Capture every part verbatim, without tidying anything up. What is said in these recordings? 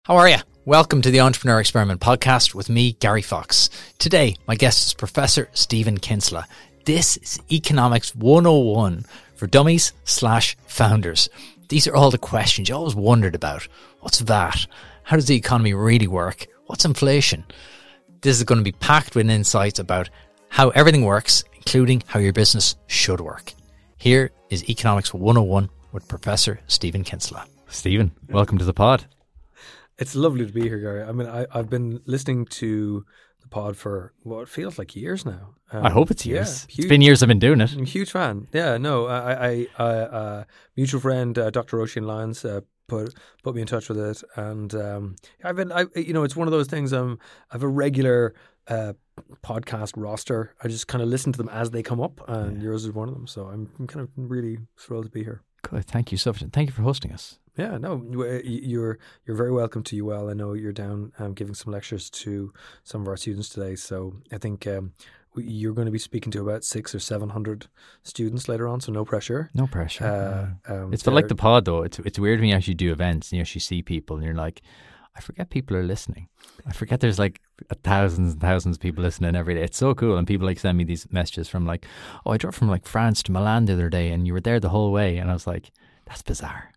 How are you? Welcome to the Entrepreneur Experiment podcast with me, Gary Fox. Today, my guest is Professor Stephen Kinsella. This is Economics one oh one for dummies slash founders. These are all the questions you always wondered about. What's V A T? How does the economy really work? What's inflation? This is going to be packed with insights about how everything works, including how your business should work. Here is Economics one oh one with Professor Stephen Kinsella. Stephen, welcome to the pod. It's lovely to be here, Gary. I mean, I, I've been listening to the pod for what feels like years now. Um, I hope it's years. Yeah, huge, it's been years I've been doing it. I'm a huge fan. Yeah, no, I, I, I uh, mutual friend, uh, Doctor Roisin Lyons, uh, put put me in touch with it, and um, I've been, I, you know, it's one of those things. Um, I have a regular uh, podcast roster. I just kind of listen to them as they come up, and yeah. yours is one of them. So I'm, I'm kind of really thrilled to be here. Good. Thank you so much. Thank you for hosting us. Yeah, no, you're you're very welcome to U L. I know you're down um, giving some lectures to some of our students today. So I think um, you're going to be speaking to about six or seven hundred students later on. So no pressure. No pressure. Uh, um, it's for like the pod though. It's it's weird when you actually do events and you actually see people and you're like, I forget people are listening. I forget there's like thousands and thousands of people listening every day. It's so cool. And people like send me these messages from like, oh, I drove from like France to Milan the other day and you were there the whole way. And I was like, that's bizarre.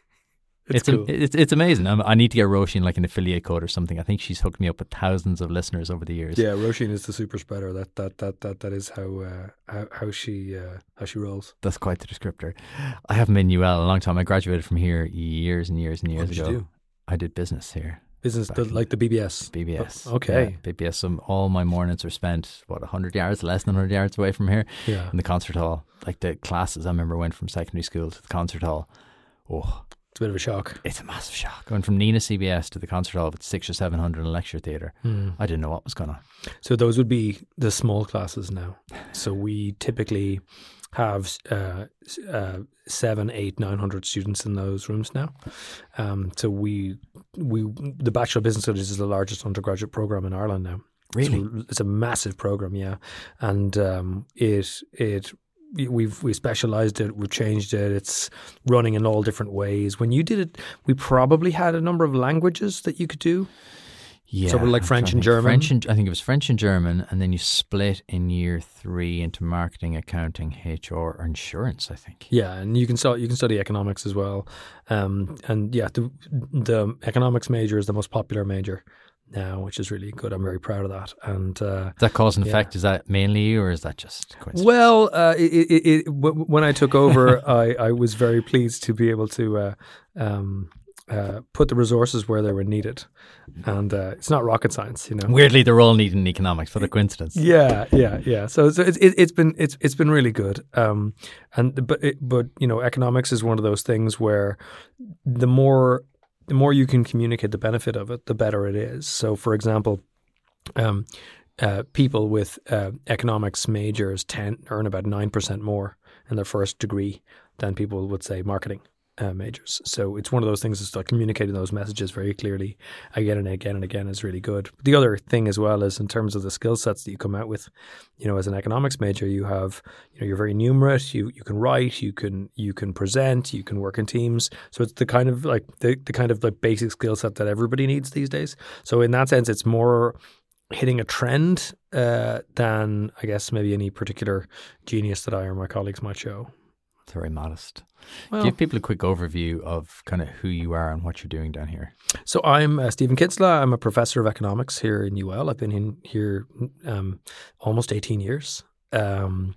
It's it's, cool. a, it's it's amazing. I'm, I need to get Roisin like an affiliate code or something. I think she's hooked me up with thousands of listeners over the years. Yeah, Roisin is the super spreader. That that that that that is how uh, how, how she uh, how she rolls. That's quite the descriptor. I haven't been in U L in a long time. I graduated from here years and years and years what did ago. You do? I did business here. Business, the, like the B B S. B B S. Oh, okay. Yeah, B B S. Um, all my mornings are spent what a hundred yards, less than a hundred yards away from here. Yeah. In the concert hall, like the classes. I remember went from secondary school to the concert hall. Oh. It's a bit of a shock. It's a massive shock. Going from Nina C B S to the concert hall with six or seven hundred in a lecture theatre. Mm. I didn't know what was going on. So those would be the small classes now. So we typically have uh, uh, seven, eight, nine hundred students in those rooms now. Um, so we we the Bachelor of Business Studies is the largest undergraduate program in Ireland now. Really, it's, it's a massive program, yeah, and um, it it. We've we specialized it. We've changed it. It's running in all different ways. When you did it, we probably had a number of languages that you could do. Yeah, so like French and German. French and I think it was French and German, and then you split in year three into marketing, accounting, H R, or insurance. I think. Yeah, and you can study you can study economics as well. Um, and yeah, the the economics major is the most popular major now, which is really good. I'm very proud of that. And uh, is that cause and yeah. effect? Is that mainly you, or is that just coincidence? Well, uh, it, it, it, w- when I took over, I, I was very pleased to be able to uh, um, uh, put the resources where they were needed. And uh, it's not rocket science, you know. Weirdly, they're all needed in economics. What a coincidence! Yeah, yeah, yeah. So, so it's it, it's been it's it's been really good. Um, and but it, but you know, economics is one of those things where the more the more you can communicate the benefit of it, the better it is. So, for example, um, uh, people with uh, economics majors tend earn about nine percent more in their first degree than people would say marketing uh, majors. So it's one of those things that's like communicating those messages very clearly again and again and again is really good. But the other thing as well is in terms of the skill sets that you come out with, you know, as an economics major, you have, you know, you're very numerate, you you can write, you can you can present, you can work in teams. So it's the kind of like the, the kind of like basic skill set that everybody needs these days. So in that sense, it's more hitting a trend uh, than I guess maybe any particular genius that I or my colleagues might show. It's very modest. Well, Give people a quick overview of kind of who you are and what you're doing down here. So I'm uh, Stephen Kinsella. I'm a professor of economics here in U L. I've been in here um, almost eighteen years. Um,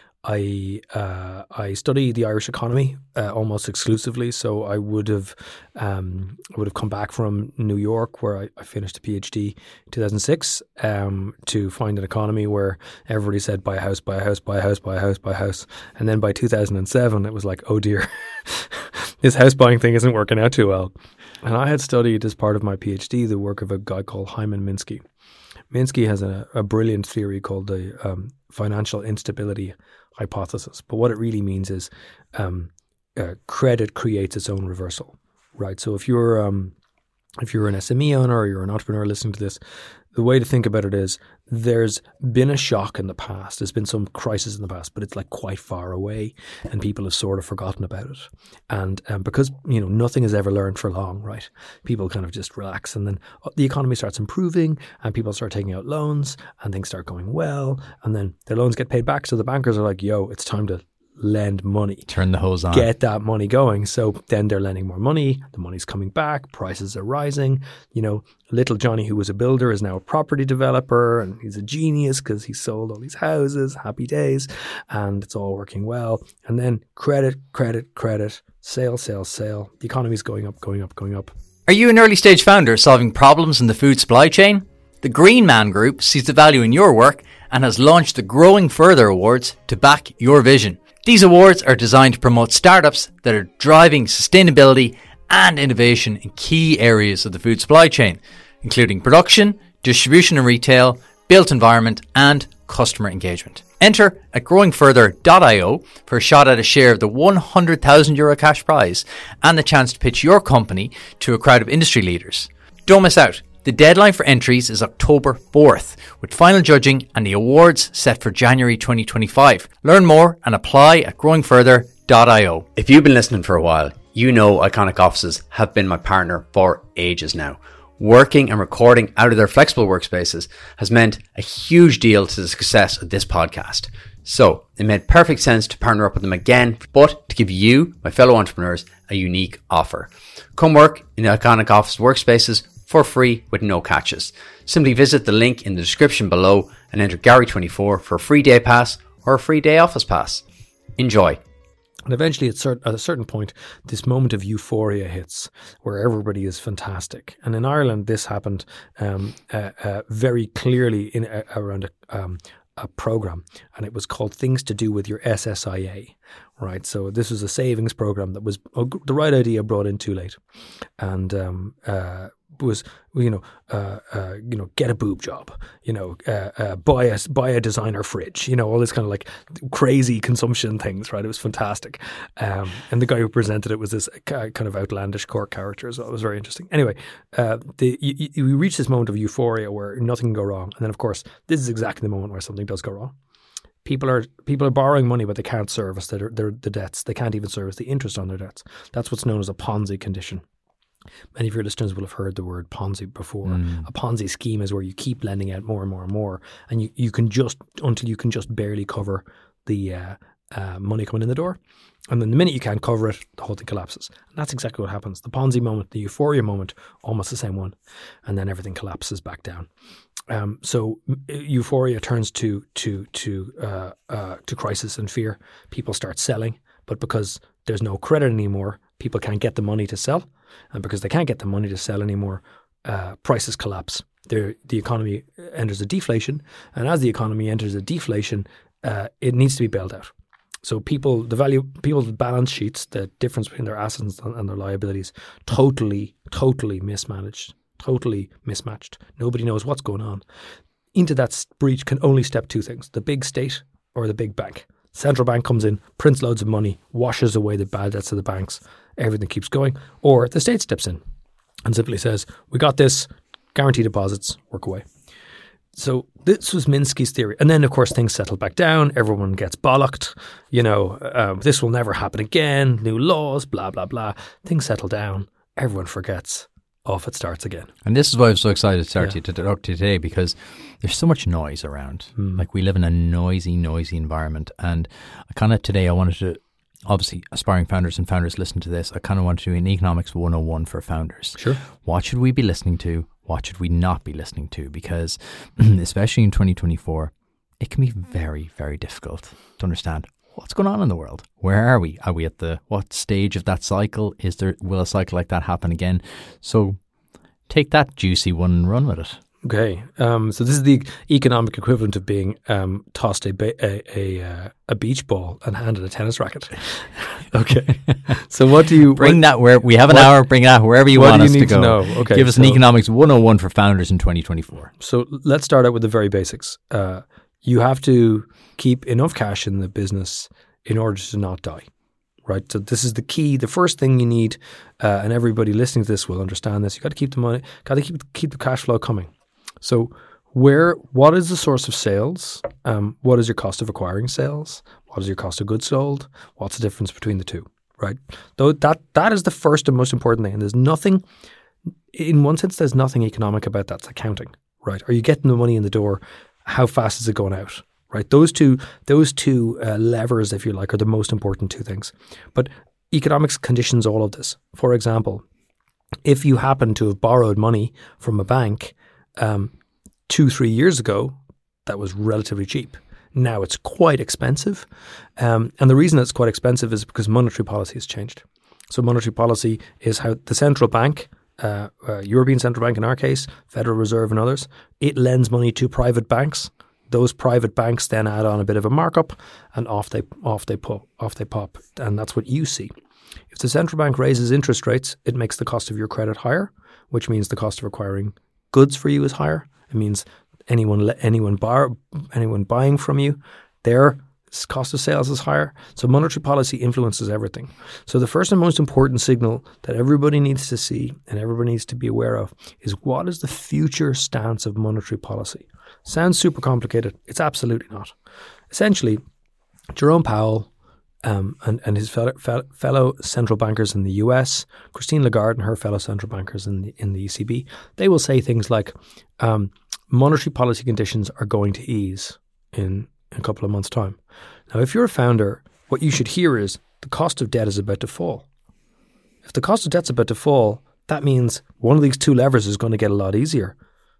I uh, I study the Irish economy uh, almost exclusively. So I would have um, I would have come back from New York, where I, I finished a PhD in two thousand six, um, to find an economy where everybody said buy a house, buy a house, buy a house, buy a house, buy a house, and then by two thousand seven it was like, oh dear, this house buying thing isn't working out too well. And I had studied as part of my PhD the work of a guy called Hyman Minsky. Minsky has a, a brilliant theory called the um, financial instability hypothesis. But what it really means is um, uh, credit creates its own reversal, right? So if you're um, if you're an S M E owner or you're an entrepreneur listening to this, the way to think about it is there's been a shock in the past. There's been some crisis in the past, but it's like quite far away and people have sort of forgotten about it. And um, because, you know, nothing is ever learned for long, right? People kind of just relax and then the economy starts improving and people start taking out loans and things start going well. And then their loans get paid back. So the bankers are like, yo, it's time to lend money. Turn the hose on. Get that money going. So then they're lending more money. The money's coming back. Prices are rising. You know, little Johnny, who was a builder, is now a property developer and he's a genius because he sold all these houses. Happy days. And it's all working well. And then credit, credit, credit, sale, sale, sale. The economy's going up, going up, going up. Are you an early stage founder solving problems in the food supply chain? The Green Man Group sees the value in your work and has launched the Growing Further Awards to back your vision. These awards are designed to promote startups that are driving sustainability and innovation in key areas of the food supply chain, including production, distribution and retail, built environment, and customer engagement. Enter at growing further dot io for a shot at a share of the one hundred thousand euro cash prize and the chance to pitch your company to a crowd of industry leaders. Don't miss out. The deadline for entries is October fourth, with final judging and the awards set for January twenty twenty-five. Learn more and apply at growing further dot io. If you've been listening for a while, you know Iconic Offices have been my partner for ages now. Working and recording out of their flexible workspaces has meant a huge deal to the success of this podcast. So it made perfect sense to partner up with them again, but to give you, my fellow entrepreneurs, a unique offer. Come work in the Iconic Office workspaces for free with no catches. Simply visit the link in the description below and enter Gary twenty-four for a free day pass or a free day office pass. Enjoy. And eventually at, cert- at a certain point, this moment of euphoria hits where everybody is fantastic. And in Ireland, this happened um, uh, uh, very clearly in uh, around a, um, a program, and it was called Things to Do with Your S S I A, right? So this was a savings program that was uh, the right idea brought in too late. And um, uh, was, you know, uh, uh, you know, get a boob job, you know, uh, uh, buy a buy a designer fridge, you know, all this kind of like crazy consumption things, right? It was fantastic, um, and the guy who presented it was this kind of outlandish core character, so it was very interesting. Anyway, uh, the you, you, you reach this moment of euphoria where nothing can go wrong, and then of course this is exactly the moment where something does go wrong. People are people are borrowing money, but they can't service their, their the debts. They can't even service the interest on their debts. That's what's known as a Ponzi condition. Many of your listeners will have heard the word Ponzi before. Mm. A Ponzi scheme is where you keep lending out more and more and more, and you, you can just, until you can just barely cover the uh, uh, money coming in the door. And then the minute you can't cover it, the whole thing collapses. And that's exactly what happens. The Ponzi moment, the euphoria moment, almost the same one. And then everything collapses back down. Um, so euphoria turns to to to uh, uh, to crisis and fear. People start selling, but because there's no credit anymore, people can't get the money to sell. And because they can't get the money to sell anymore, uh, prices collapse. They're, the economy enters a deflation. And as the economy enters a deflation, uh, it needs to be bailed out. So people, the value, people's balance sheets, the difference between their assets and their liabilities, totally, totally mismanaged, totally mismatched. Nobody knows what's going on. Into that breach can only step two things: the big state or the big bank. Central bank comes in, prints loads of money, washes away the bad debts of the banks. Everything keeps going. Or the state steps in and simply says, we got this, guarantee deposits, work away. So this was Minsky's theory. And then, of course, things settle back down. Everyone gets bollocked. You know, um, this will never happen again. New laws, blah, blah, blah. Things settle down. Everyone forgets. Off it starts again. And this is why I'm so excited to start Yeah. to talk to you today, because there's so much noise around. Mm. Like, we live in a noisy, noisy environment. And I kind of today, I wanted to, obviously, aspiring founders and founders listen to this. I kind of want to do an economics one oh one for founders. Sure. What should we be listening to? What should we not be listening to? Because especially in twenty twenty-four, it can be very, very difficult to understand what's going on in the world. Where are we? Are we at the, what stage of that cycle? Is there, will a cycle like that happen again? So take that juicy one and run with it. Okay. Um, so this is the economic equivalent of being um, tossed a, ba- a, a, uh, a beach ball and handed a tennis racket. Okay. So what do you... Bring what, that where we have an what, hour, bring that wherever you what want do you us need to to go. know? Okay, Give us so, an economics one oh one for founders in twenty twenty-four. So let's start out with the very basics. Uh, you have to keep enough cash in the business in order to not die. right? So this is the key. The first thing you need, uh, and everybody listening to this will understand this. You got to keep the money, got to keep keep the cash flow coming. So where, what is the source of sales? Um, what is your cost of acquiring sales? What is your cost of goods sold? What's the difference between the two, right? Though that that is the first and most important thing. And there's nothing, in one sense, there's nothing economic about that. It's accounting, right? Are you getting the money in the door? How fast is it going out? Right, those two, those two uh, levers, if you like, are the most important two things. But economics conditions all of this. For example, if you happen to have borrowed money from a bank um, two, three years ago, that was relatively cheap. Now it's quite expensive, um, and the reason it's quite expensive is because monetary policy has changed. So monetary policy is how the central bank, uh, uh, European Central Bank in our case, Federal Reserve and others, it lends money to private banks. Those private banks then add on a bit of a markup, and off they off they pop, off they pop, and that's what you see. If the central bank raises interest rates, it makes the cost of your credit higher, which means the cost of acquiring goods for you is higher. It means anyone anyone bar, anyone buying from you, their cost of sales is higher. So monetary policy influences everything. So the first and most important signal that everybody needs to see and everybody needs to be aware of is, what is the future stance of monetary policy? Sounds super complicated. It's absolutely not. Essentially, Jerome Powell um, and, and his fellow, fellow central bankers in the U S, Christine Lagarde and her fellow central bankers in the, in the E C B, they will say things like, um, monetary policy conditions are going to ease in, in a couple of months' time. Now, if you're a founder, what you should hear is the cost of debt is about to fall. If the cost of debt's about to fall, that means one of these two levers is going to get a lot easier.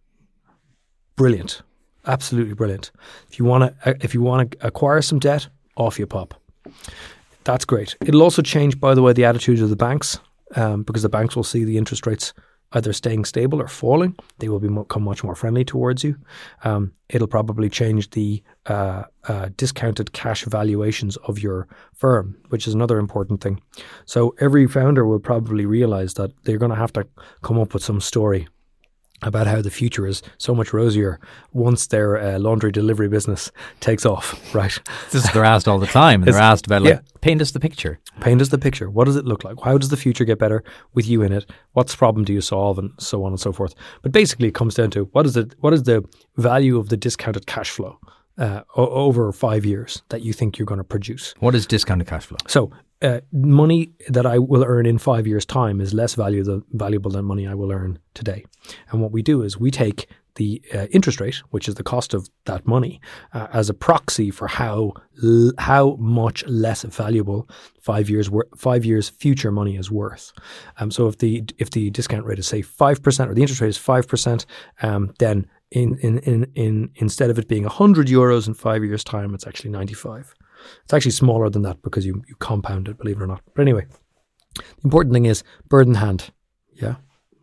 Brilliant. Absolutely brilliant. If you want to, if you want to acquire some debt, off you pop. That's great. It'll also change, by the way, the attitude of the banks, um, because the banks will see the interest rates either staying stable or falling. They will become much more friendly towards you. Um, it'll probably change the uh, uh, discounted cash valuations of your firm, which is another important thing. So every founder will probably realize that they're going to have to come up with some story about how the future is so much rosier once their uh, laundry delivery business takes off, right? This is they're asked all the time. They're asked about, like, yeah. paint us the picture. Paint us the picture. What does it look like? How does the future get better with you in it? What problem do you solve, and so on and so forth? But basically, it comes down to what is the what is the value of the discounted cash flow uh, o- over five years that you think you're going to produce? What is discounted cash flow? So uh, money that I will earn in five years' time is less value than, valuable than money I will earn today. And what we do is we take the uh, interest rate, which is the cost of that money, uh, as a proxy for how l- how much less valuable five years wor- five years future money is worth. Um, so if the if the discount rate is, say, five percent, or the interest rate is five percent, um, then in, in in in instead of it being one hundred euros in five years' time, it's actually ninety-five. It's actually smaller than that because you, you compound it, believe it or not. But anyway, the important thing is bird in hand. Yeah.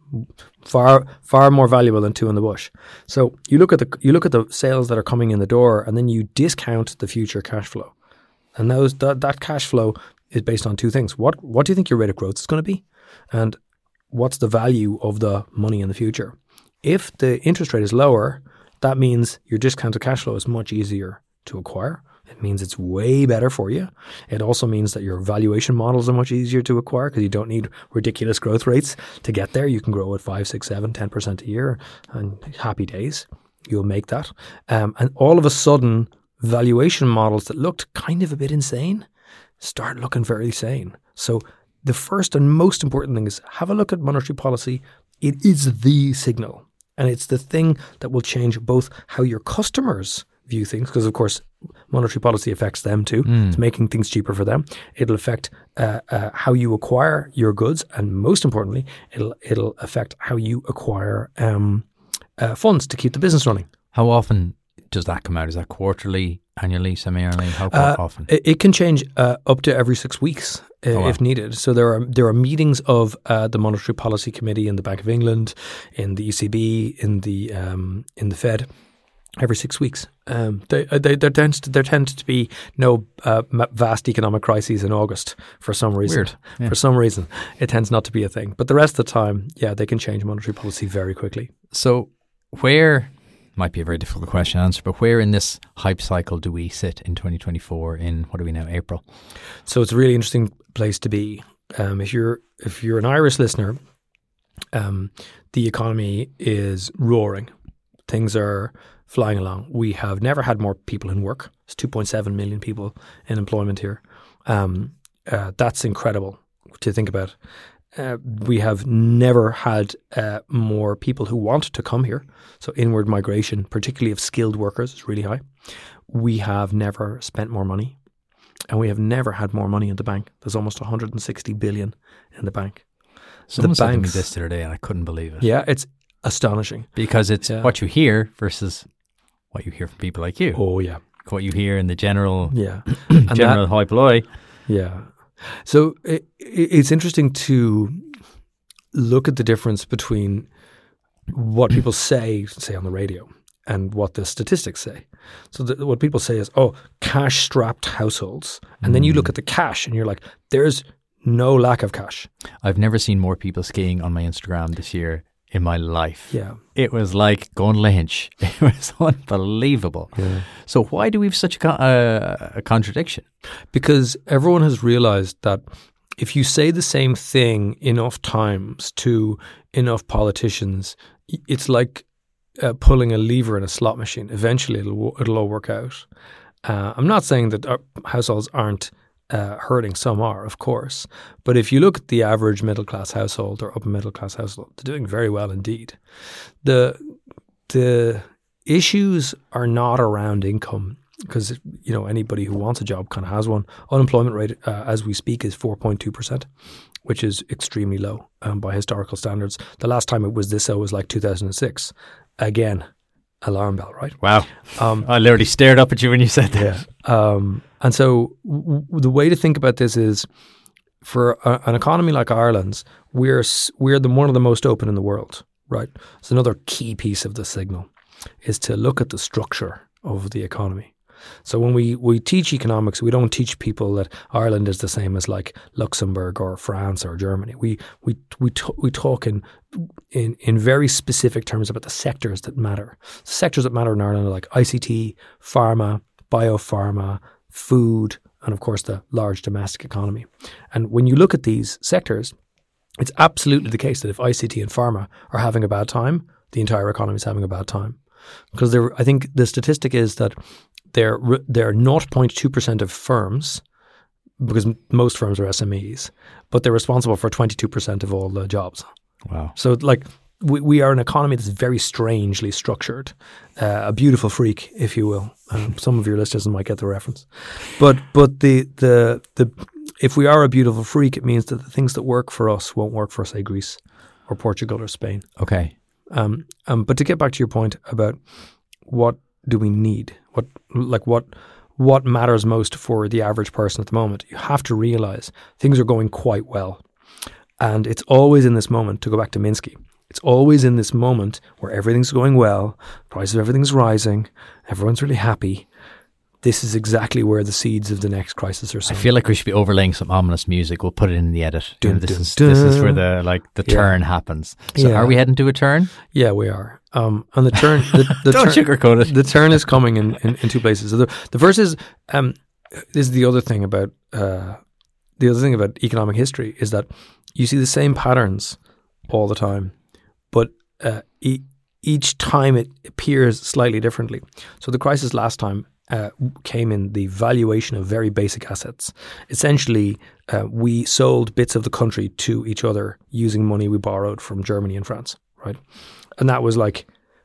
Far, far more valuable than two in the bush. So you look at the you look at the sales that are coming in the door, and then you discount the future cash flow. And those that, that cash flow is based on two things. What what do you think your rate of growth is going to be? And what's the value of the money in the future? If the interest rate is lower, that means your discounted cash flow is much easier to acquire. It means it's way better for you. It also means that your valuation models are much easier to acquire because you don't need ridiculous growth rates to get there. You can grow at five, six, seven, ten percent a year, and happy days. You'll make that. Um, and all of a sudden, valuation models that looked kind of a bit insane start looking very sane. So the first and most important thing is have a look at monetary policy. It is the signal, and it's the thing that will change both how your customers view things, because of course monetary policy affects them too. Mm. It's making things cheaper for them. It'll affect uh, uh, how you acquire your goods, and most importantly, it'll it'll affect how you acquire um, uh, funds to keep the business running. How often does that come out? Is that quarterly, annually, semi-annually? How uh, often? It, it can change uh, up to every six weeks uh, oh, wow. if needed. So there are there are meetings of uh, the Monetary Policy Committee in the Bank of England, in the E C B, in the um, in the Fed. Every six weeks. Um, they, they, there, tends to, there tends to be no uh, vast economic crises in August for some reason. Weird. Yeah. For some reason, it tends not to be a thing. But the rest of the time, yeah, they can change monetary policy very quickly. So where, might be a very difficult question to answer, but where in this hype cycle do we sit in twenty twenty-four in, what are we now, April? So it's a really interesting place to be. Um, if you're if you're an Irish listener, um, the economy is roaring. Things are flying along. We have never had more people in work. There's two point seven million people in employment here. Um, uh, that's incredible to think about. Uh, we have never had uh, more people who want to come here. So inward migration, particularly of skilled workers, is really high. We have never spent more money. And we have never had more money in the bank. There's almost one hundred sixty billion in the bank. Someone the said to me banks, this the other day and I couldn't believe it. Yeah, it's astonishing. Because it's Yeah. what you hear versus what you hear from people like you. Oh, yeah. What you hear in the general Yeah. And general that- hoi polloi. Yeah. So it, it's interesting to look at the difference between what people say, say on the radio, and what the statistics say. So the, what people say is, oh, cash-strapped households. And then you look at the cash and you're like, there's no lack of cash. I've never seen more people skiing on my Instagram this year in my life. Yeah. It was like going Lynch. It was unbelievable. Yeah. So why do we have such a, con- uh, a contradiction? Because everyone has realized that if you say the same thing enough times to enough politicians, y- it's like uh, pulling a lever in a slot machine. Eventually, it'll wo- it'll all work out. Uh, I'm not saying that our households aren't uh, hurting. Some are, of course. But if you look at the average middle class household or upper middle class household, they're doing very well indeed. The the issues are not around income. Because, you know, anybody who wants a job kind of has one. Unemployment rate, uh, as we speak, is four point two percent, which is extremely low um, by historical standards. The last time it was this low was like two thousand six. Again, alarm bell, right? Wow. Um, I literally stared up at you when you said that. um, and so w- w- the way to think about this is, for a, an economy like Ireland's, we're s- we're the one of the most open in the world, right? So another key piece of the signal is to look at the structure of the economy. So when we, we teach economics, we don't teach people that Ireland is the same as like Luxembourg or France or Germany. We we we t- we talk in, in in very specific terms about the sectors that matter. The sectors that matter in Ireland are like I C T, pharma, biopharma, food, and of course the large domestic economy. And when you look at these sectors, it's absolutely the case that if I C T and pharma are having a bad time, the entire economy is having a bad time. Because there, I think the statistic is that they're they're zero point two percent of firms, because m- most firms are S M Es, but they're responsible for twenty-two percent of all the jobs. Wow. So like we, we are an economy that's very strangely structured, uh, a beautiful freak, if you will. Um, some of your listeners might get the reference, but but the the the if we are a beautiful freak, it means that the things that work for us won't work for, say, Greece or Portugal or Spain. Okay. Um, um, but to get back to your point about what do we need, what like what what matters most for the average person at the moment, you have to realize things are going quite well, and it's always in this moment. To go back to Minsky, it's always in this moment where everything's going well, prices of everything's rising, everyone's really happy. This is exactly where the seeds of the next crisis are I sown. feel like we should be overlaying some ominous music. We'll put it in the edit. You know, Dun, this dun, is this is dun. where the like the Yeah. turn happens. So Yeah. are we heading to a turn? Yeah, we are. Um, and the turn, the, the Don't turn, sugarcoat it. The turn is coming in, in, in two places. So the, the first is um, this is the other thing about uh, the other thing about economic history is that you see the same patterns all the time, but uh, e- each time it appears slightly differently. So the crisis last time uh, came in the valuation of very basic assets. Essentially, uh, we sold bits of the country to each other using money we borrowed from Germany and France, right? And that was like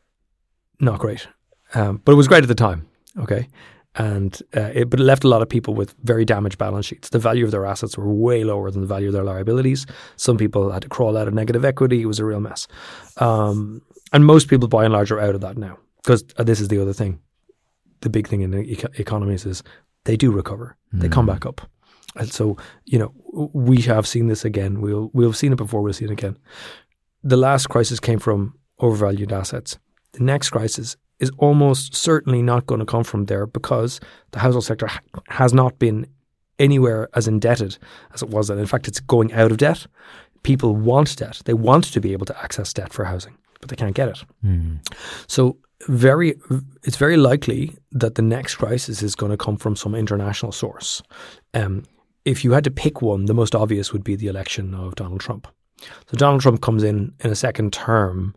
not great, um, but it was great at the time. Okay, and uh, it, but it left a lot of people with very damaged balance sheets. The value of their assets were way lower than the value of their liabilities. Some people had to crawl out of negative equity. It was a real mess, um, and most people, by and large, are out of that now. Because uh, this is the other thing. The big thing in the eco- economies is they do recover. They come back up. And so, you know, we have seen this again. We'll we'll have seen it before. We'll see it again. The last crisis came from overvalued assets. The next crisis is almost certainly not going to come from there because the household sector ha- has not been anywhere as indebted as it was then. In fact, it's going out of debt. People want debt. They want to be able to access debt for housing, but they can't get it. Mm. So very it's very likely that the next crisis is going to come from some international source. Um, if you had to pick one, the most obvious would be the election of Donald Trump. So Donald Trump comes in in a second term,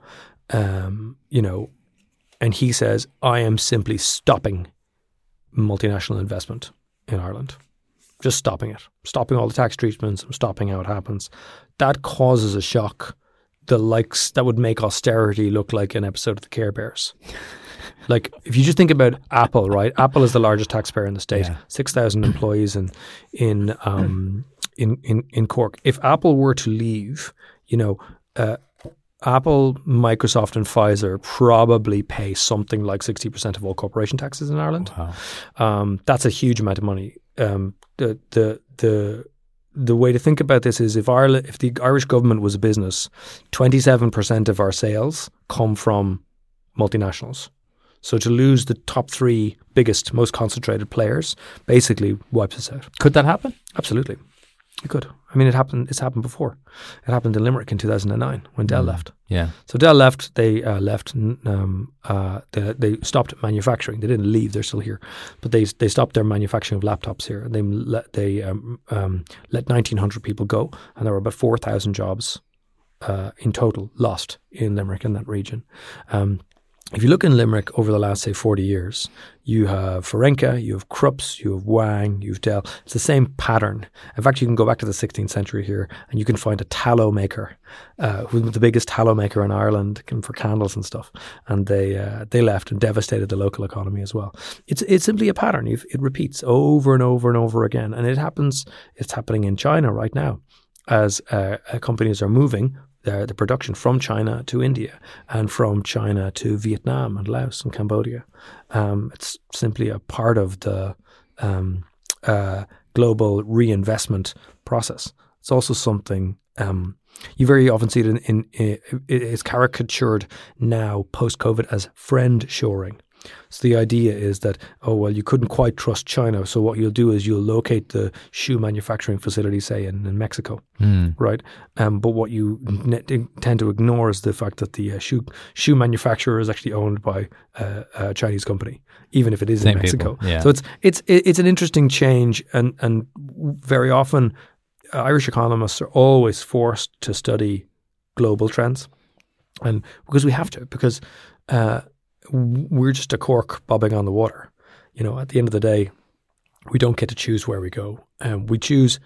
um, you know, and he says, I am simply stopping multinational investment in Ireland. Just stopping it. Stopping all the tax treatments, stopping how it happens. That causes a shock. The likes that would make austerity look like an episode of the Care Bears. Like, if you just think about Apple, right? Apple is the largest taxpayer in the state, yeah. six thousand employees in in um in, in in Cork. If Apple were to leave, you know, uh, Apple, Microsoft, and Pfizer probably pay something like sixty percent of all corporation taxes in Ireland. Wow. Um, that's a huge amount of money. Um, the the the the way to think about this is if Ireland, if the Irish government was a business, twenty-seven percent of our sales come from multinationals. So to lose the top three biggest, most concentrated players basically wipes us out. Could that happen? Absolutely. It could. I mean, it happened. It's happened before. It happened in Limerick in two thousand nine when Dell Mm. left. Yeah. So Dell left. They uh, left. Um, uh, they, they stopped manufacturing. They didn't leave. They're still here, but they they stopped their manufacturing of laptops here. They let they um, um, let nineteen hundred people go, and there were about four thousand jobs uh, in total lost in Limerick in that region. Um, If you look in Limerick over the last, say, forty years, you have Ferenca, you have Krups, you have Wang, you have Dell. It's the same pattern. In fact, you can go back to the sixteenth century here and you can find a tallow maker, uh, who was the biggest tallow maker in Ireland for candles and stuff. And they uh, they left and devastated the local economy as well. It's it's simply a pattern. You've, it repeats over and over and over again. And it happens, it's happening in China right now as uh, companies are moving The, the production from China to India and from China to Vietnam and Laos and Cambodia. Um, it's simply a part of the um, uh, global reinvestment process. It's also something um, you very often see it in, in, in it's caricatured now post-COVID as friend shoring. So the idea is that, oh, well, you couldn't quite trust China. So what you'll do is you'll locate the shoe manufacturing facility, say, in, in Mexico, Mm. right? Um, but what you ne- tend to ignore is the fact that the uh, shoe shoe manufacturer is actually owned by uh, a Chinese company, even if it is Same in Mexico. people, yeah. So it's it's it's an interesting change, and and very often uh, Irish economists are always forced to study global trends, and because we have to, because uh, we're just a cork bobbing on the water. You know, at the end of the day, we don't get to choose where we go. Um, we choose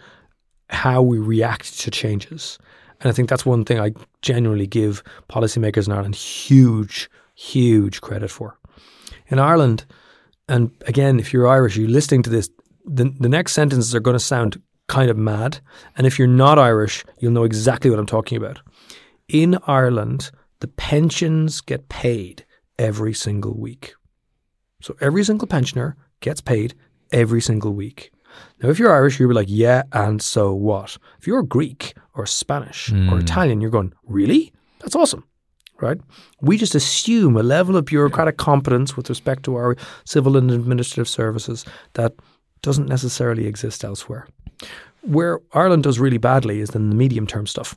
how we react to changes. And I think that's one thing I genuinely give policymakers in Ireland huge, huge credit for. In Ireland, and again, if you're Irish, you're listening to this, the, the next sentences are going to sound kind of mad. And if you're not Irish, you'll know exactly what I'm talking about. In Ireland, the pensions get paid every single week. So every single pensioner gets paid every single week. Now, if you're Irish, you'll be like, yeah, and so what? If you're Greek or Spanish Mm. or Italian, you're going, really? That's awesome, right? We just assume a level of bureaucratic competence with respect to our civil and administrative services that doesn't necessarily exist elsewhere. Where Ireland does really badly is in the medium-term stuff.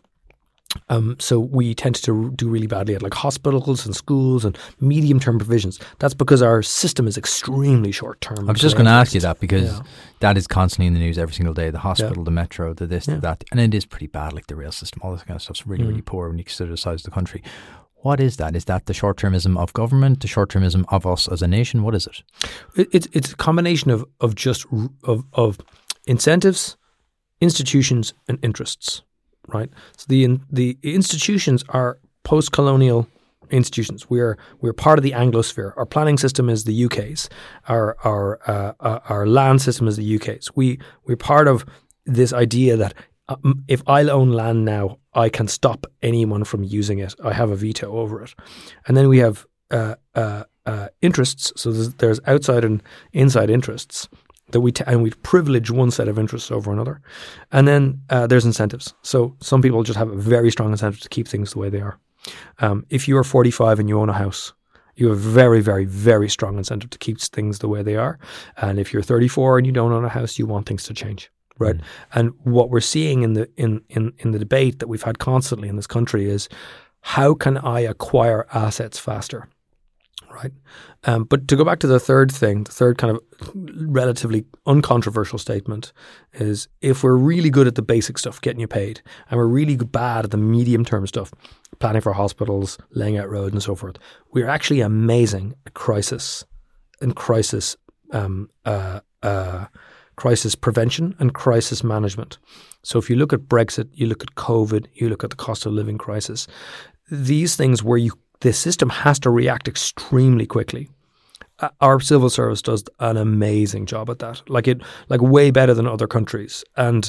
Um, so we tend to do really badly at like hospitals and schools and medium-term provisions. That's because our system is extremely short-term. I was just going to ask you that because Yeah. that is constantly in the news every single day. The hospital, Yeah. the metro, the this, Yeah. the that. And it is pretty bad, like the rail system, all this kind of stuff's really, Mm. really poor when you consider the size of the country. What is that? Is that the short-termism of government, the short-termism of us as a nation? What is it? It, it's it's a combination of of just r- of of incentives, institutions, and interests, right? So the in, the institutions are post-colonial institutions. We're we're part of the Anglosphere. Our planning system is the U K's. Our our uh, uh, our land system is the U K's. We we're part of this idea that uh, if I own land now, I can stop anyone from using it. I have a veto over it. And then we have uh, uh, uh, interests. So there's, there's outside and inside interests that we t- and we privilege one set of interests over another. And then uh, there's incentives. So some people just have a very strong incentive to keep things the way they are. Um, if you are forty-five and you own a house, you have a very, very, very strong incentive to keep things the way they are. And if you're thirty-four and you don't own a house, you want things to change. Right. Mm. And what we're seeing in the in, in, in the debate that we've had constantly in this country is how can I acquire assets faster? right? Um, but to go back to the third thing, the third kind of relatively uncontroversial statement is if we're really good at the basic stuff, getting you paid, and we're really bad at the medium-term stuff, planning for hospitals, laying out roads and so forth, we're actually amazing at crisis and crisis um, uh, uh, crisis prevention and crisis management. So if you look at Brexit, you look at COVID, you look at the cost of living crisis, these things where you the system has to react extremely quickly. Uh, our civil service does an amazing job at that, like it, like way better than other countries. And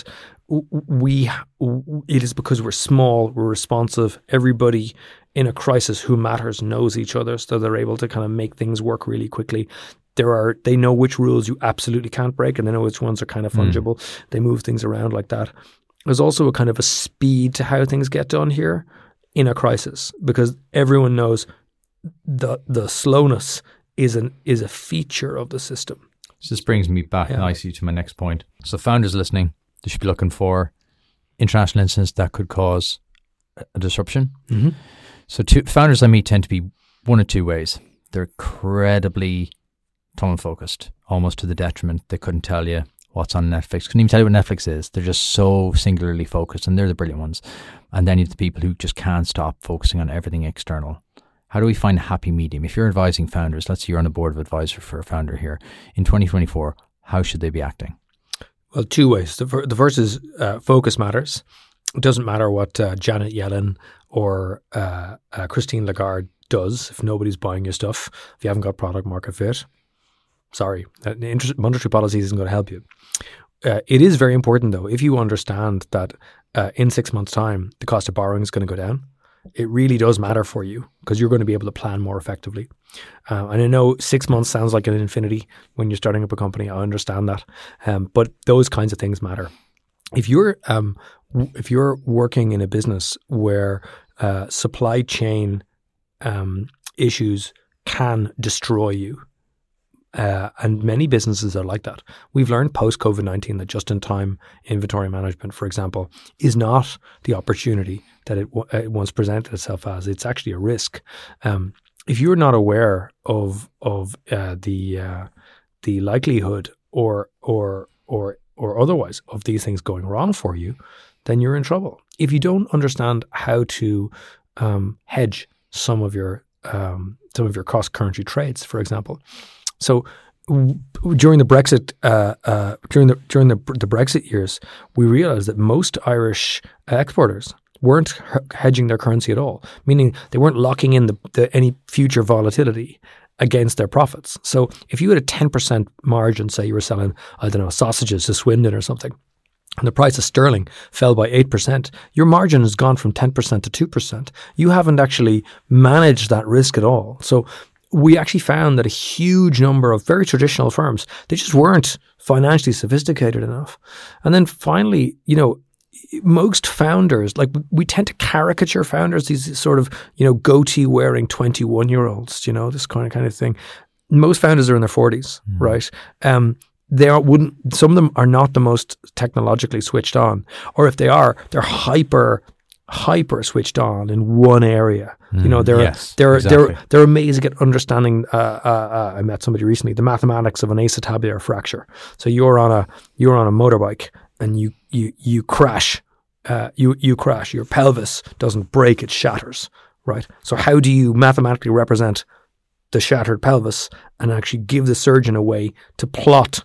we, it is because we're small, we're responsive. Everybody in a crisis who matters knows each other, so they're able to kind of make things work really quickly. There are, they know which rules you absolutely can't break, and they know which ones are kind of fungible. Mm. They move things around like that. There's also a kind of a speed to how things get done here in a crisis, because everyone knows the the slowness is an is a feature of the system. So this brings me back yeah. nicely to my next point. So founders listening, they should be looking for international incidents that could cause a disruption. Mm-hmm. So two, founders I meet tend to be one of two ways. They're incredibly tunnel focused, almost to the detriment. They couldn't tell you what's on Netflix. Couldn't even tell you what Netflix is. They're just so singularly focused, and they're the brilliant ones. And then you have the people who just can't stop focusing on everything external. How do we find a happy medium? If you're advising founders, let's say you're on a board of advisor for a founder here, in twenty twenty-four, how should they be acting? Well, two ways. The, the first is uh, focus matters. It doesn't matter what uh, Janet Yellen or uh, uh, Christine Lagarde does if nobody's buying your stuff, if you haven't got product market fit. Sorry, uh, interest, monetary policy isn't going to help you. Uh, it is very important, though, if you understand that uh, in six months' time, the cost of borrowing is going to go down. It really does matter for you because you're going to be able to plan more effectively. Uh, and I know six months sounds like an infinity when you're starting up a company. I understand that. Um, but those kinds of things matter. If you're um, w- if you're working in a business where uh, supply chain um, issues can destroy you, Uh, and many businesses are like that. We've learned post-COVID nineteen that just-in-time inventory management, for example, is not the opportunity that it, w- it once presented itself as. It's actually a risk. Um, if you're not aware of of uh, the uh, the likelihood or or or or otherwise of these things going wrong for you, then you're in trouble. If you don't understand how to um, hedge some of your um, some of your cross-currency trades, for example. So w- during the Brexit uh, uh, during the during the, the Brexit years, we realized that most Irish exporters weren't h- hedging their currency at all, meaning they weren't locking in the, the any future volatility against their profits. So if you had a ten percent margin, say you were selling, I don't know, sausages to Swindon or something, and the price of sterling fell by eight percent, your margin has gone from ten percent to two percent. You haven't actually managed that risk at all. So we actually found that a huge number of very traditional firms, they just weren't financially sophisticated enough. And then finally, you know, most founders, like we tend to caricature founders, these sort of, you know, goatee wearing twenty-one year olds, you know, this kind of kind of thing. Most founders are in their forties, mm. right? Um, they are, wouldn't, some of them are not the most technologically switched on, or if they are, they're hyper hyper switched on in one area. Mm, you know, they're yes, they're exactly. they're they're amazing at understanding. Uh, uh, uh, I met somebody recently, the mathematics of an acetabular fracture. So you're on a you're on a motorbike and you you you crash. Uh, you you crash. Your pelvis doesn't break; it shatters. Right. So how do you mathematically represent the shattered pelvis and actually give the surgeon a way to plot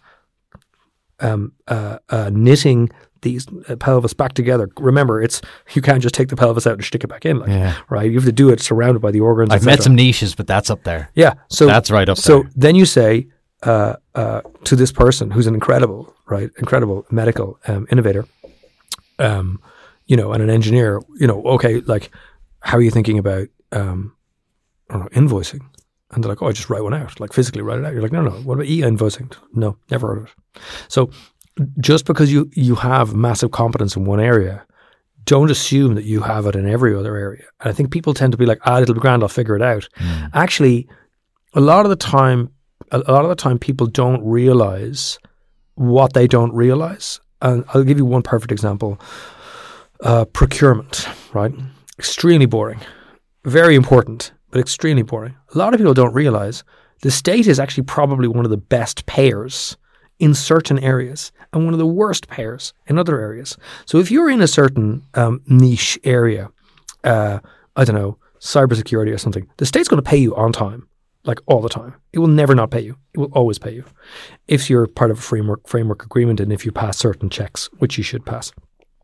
um, uh, uh, knitting these uh, pelvis back together? Remember, it's you can't just take the pelvis out and stick it back in, like yeah. right. You have to do it surrounded by the organs. I've met some niches, but that's up there. Yeah, so that's right up so there. So then you say uh, uh, to this person who's an incredible, right, incredible medical um, innovator, um, you know, and an engineer, you know, okay, like how are you thinking about um, I don't know, invoicing? And they're like, oh, I just write one out, like physically write it out. You're like, no, no. What about e-invoicing? No, never heard of it. So just because you, you have massive competence in one area, don't assume that you have it in every other area. And I think people tend to be like, ah, it'll be grand, I'll figure it out. Mm. Actually, a lot of the time, a lot of the time people don't realize what they don't realize. And I'll give you one perfect example. Uh, procurement, right? Extremely boring, very important, but extremely boring. A lot of people don't realize the state is actually probably one of the best payers in certain areas and one of the worst payers in other areas. So if you're in a certain um, niche area, uh, I don't know, cybersecurity or something, the state's going to pay you on time, like all the time. It will never not pay you. It will always pay you if you're part of a framework framework agreement and if you pass certain checks, which you should pass.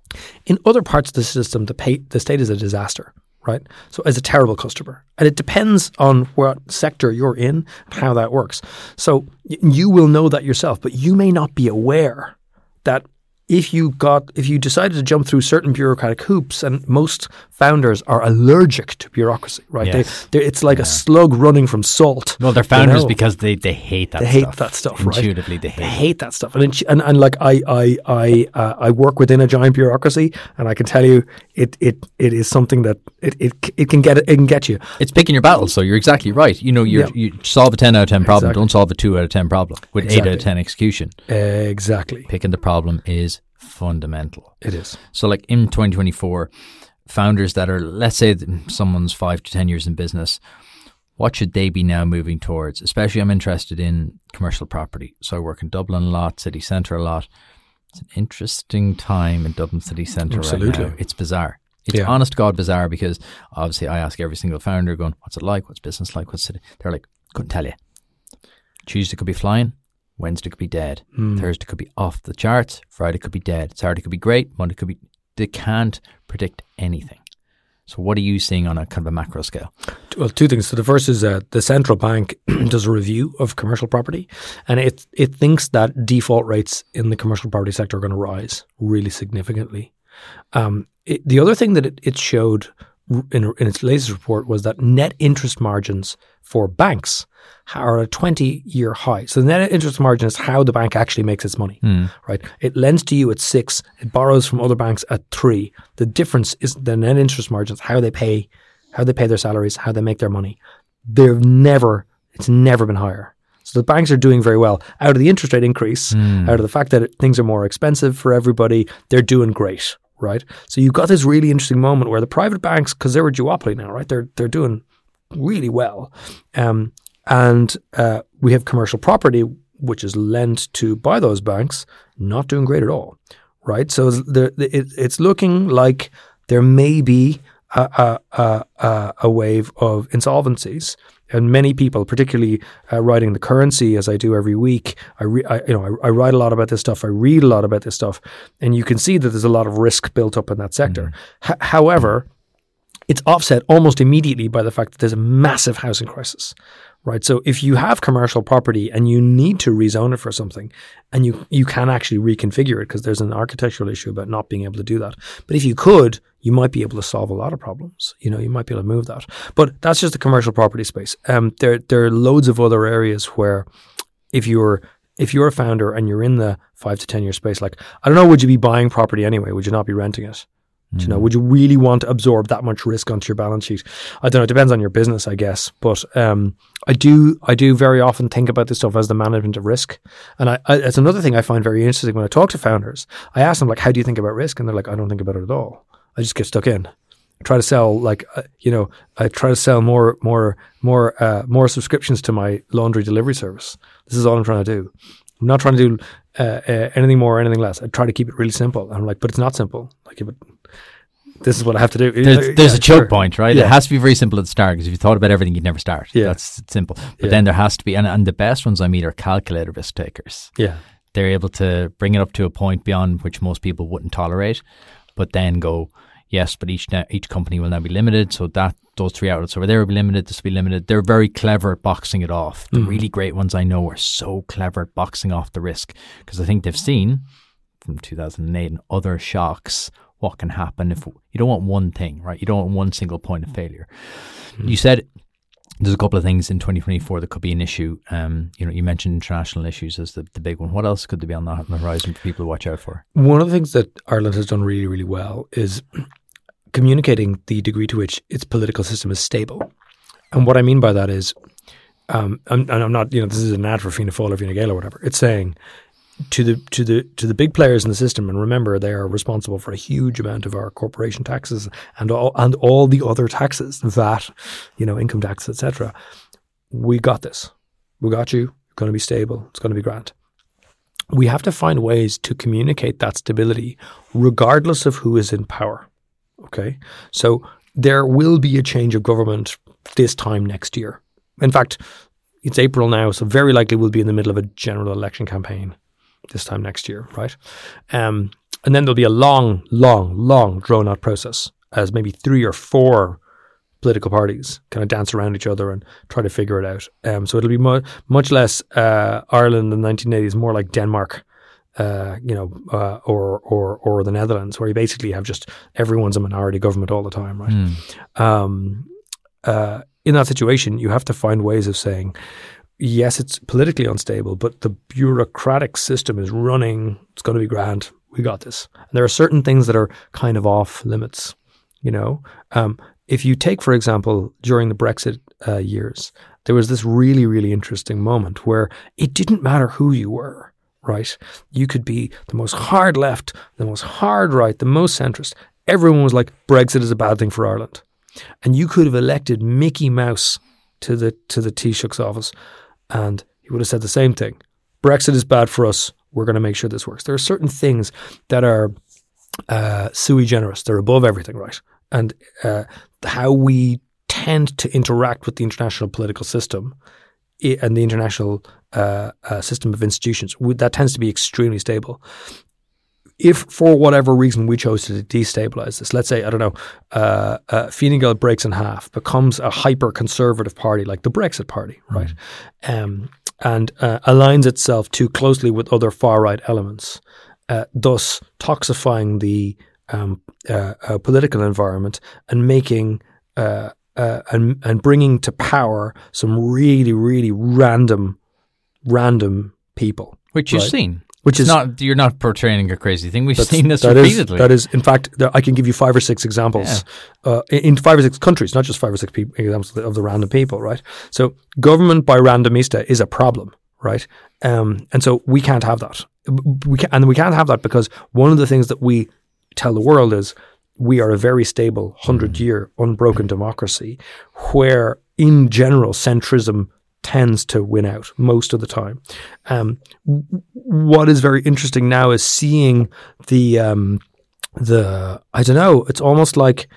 In other parts of the system, the pay, the state is a disaster, right? So as a terrible customer. And it depends on what sector you're in and how that works. So y- you will know that yourself, but you may not be aware that if you got, if you decided to jump through certain bureaucratic hoops, and most founders are allergic to bureaucracy, right? Yes. They, it's like Yeah. a slug running from salt. Well, they're founders you know? because they, they hate that They stuff. hate that stuff, right? Intuitively, they hate They it. hate that stuff, and in, and, and like I I I uh, I work within a giant bureaucracy, and I can tell you, it it it is something that it it, it can get it can get you. It's picking your battles, so you're exactly right. You know, you Yeah. you solve a ten out of ten problem, Exactly. don't solve a two out of ten problem with eight out Exactly. of ten execution. Exactly, Picking the problem is fundamental. it is. So like in twenty twenty-four, founders that are, let's say that someone's five to ten years in business, what should they be now moving towards? Especially I'm interested in commercial property. So I work in Dublin a lot, city centre a lot. It's an interesting time in Dublin city centre right Absolutely. now. It's bizarre. It's Yeah. honest to God bizarre, because obviously I ask every single founder going, what's it like? What's business like? What's it? They're like, couldn't tell you. Tuesday could be flying. Wednesday could be dead. Mm. Thursday could be off the charts. Friday could be dead. Saturday could be great. Monday could be... They can't predict anything. So what are you seeing on a kind of a macro scale? Well, two things. So the first is uh, the central bank does a review of commercial property, and it it thinks that default rates in the commercial property sector are going to rise really significantly. Um, it, the other thing that it, it showed in, in its latest report was that net interest margins for banks are at a twenty-year high. So the net interest margin is how the bank actually makes its money, Mm. right? It lends to you at six, it borrows from other banks at three. The difference is the net interest margins, how they pay, how they pay their salaries, how they make their money. They've never, it's never been higher. So the banks are doing very well. Out of the interest rate increase, Mm. out of the fact that it, things are more expensive for everybody, they're doing great, right? So you've got this really interesting moment where the private banks, because they're a duopoly now, right? They're they're doing really well. Um, and uh, we have commercial property, which is lent to by those banks, not doing great at all, right? So the, the, it, it's looking like there may be a, a, a, a wave of insolvencies. And many people, particularly uh, writing the currency, as I do every week, I, re- I you know I, I write a lot about this stuff. I read a lot about this stuff, and you can see that there's a lot of risk built up in that sector. Mm. H- however, it's offset almost immediately by the fact that there's a massive housing crisis, right? So if you have commercial property and you need to rezone it for something, and you you can actually reconfigure it because there's an architectural issue about not being able to do that. But if you could, you might be able to solve a lot of problems. You know, you might be able to move that. But that's just the commercial property space. Um, there there are loads of other areas where if you're if you're a founder and you're in the five to ten year space, like I don't know, would you be buying property anyway? Would you not be renting it? Do you know, would you really want to absorb that much risk onto your balance sheet? I don't know. It depends on your business, I guess. But um, I do, I do very often think about this stuff as the management of risk, and I, I, it's another thing I find very interesting when I talk to founders. I ask them like, "How do you think about risk?" And they're like, "I don't think about it at all. I just get stuck in. I try to sell like, uh, you know, I try to sell more, more, more, uh, more subscriptions to my laundry delivery service. This is all I'm trying to do. I'm not trying to do uh, uh, anything more or anything less. I try to keep it really simple. I'm like, but it's not simple. Like, if it, this is what I have to do. There's, there's Yeah, a choke sure. point, right? Yeah. It has to be very simple at the start, because if you thought about everything, you'd never start. Yeah. That's simple. But Yeah. then there has to be, and, and the best ones I meet are calculated risk takers. Yeah. They're able to bring it up to a point beyond which most people wouldn't tolerate, but then go, yes, but each now, each company will now be limited. So that those three outlets over there will be limited, this will be limited. They're very clever at boxing it off. The Mm. really great ones I know are so clever at boxing off the risk, because I think they've seen from two thousand eight and other shocks what can happen if you don't want one thing, right? You don't want one single point of failure. Mm. You said there's a couple of things in twenty twenty-four that could be an issue. Um, you know, you mentioned international issues as the, the big one. What else could there be on the horizon for people to watch out for? One of the things that Ireland has done really, really well is communicating the degree to which its political system is stable. And what I mean by that is, um, I'm, and I'm not, you know, this is an ad for Fianna Fáil or Fine Gael or whatever. It's saying to the to the to the big players in the system, and remember they are responsible for a huge amount of our corporation taxes and all and all the other taxes, V A T, you know, income tax, et cetera. We got this. We got you. It's going to be stable. It's going to be grand. We have to find ways to communicate that stability, regardless of who is in power. Okay, so there will be a change of government this time next year. In fact, it's April now, so very likely we'll be in the middle of a general election campaign this time next year, right? Um, and then there'll be a long, long, long drawn-out process as maybe three or four political parties kind of dance around each other and try to figure it out. Um, so it'll be mu- much less uh, Ireland in the nineteen eighties, more like Denmark, uh, you know, uh, or or or the Netherlands, where you basically have just everyone's a minority government all the time, right? Mm. Um, uh, in that situation, you have to find ways of saying, yes, it's politically unstable, but the bureaucratic system is running. It's going to be grand. We got this. And there are certain things that are kind of off limits, you know. Um, if you take, for example, during the Brexit uh, years, there was this really, really interesting moment where it didn't matter who you were, right? You could be the most hard left, the most hard right, the most centrist. Everyone was like, Brexit is a bad thing for Ireland. And you could have elected Mickey Mouse to the to the Taoiseach's office, and he would have said the same thing. Brexit is bad for us. We're going to make sure this works. There are certain things that are uh, sui generis. They're above everything, right? And uh, how we tend to interact with the international political system and the international uh, uh, system of institutions, that tends to be extremely stable. If for whatever reason we chose to destabilize this, let's say, I don't know, uh, uh, Fine Gael breaks in half, becomes a hyper-conservative party like the Brexit Party, right? Mm. Um, and uh, aligns itself too closely with other far-right elements, uh, thus toxifying the um, uh, uh, political environment and making uh, uh, and, and bringing to power some really, really random, random people. Which you've right? seen. Which it's is not, you're not portraying a crazy thing. We've That's, seen this that repeatedly. Is, that is, in fact, there, I can give you five or six examples yeah. uh, in five or six countries, not just five or six people, examples of the, of the random people, right? So government by randomista is a problem, right? Um, and so we can't have that. We can, and we can't have that because one of the things that we tell the world is we are a very stable hundred-year unbroken democracy where, in general, centrism tends to win out most of the time. Um, what is very interesting now is seeing the um, the I don't know. It's almost like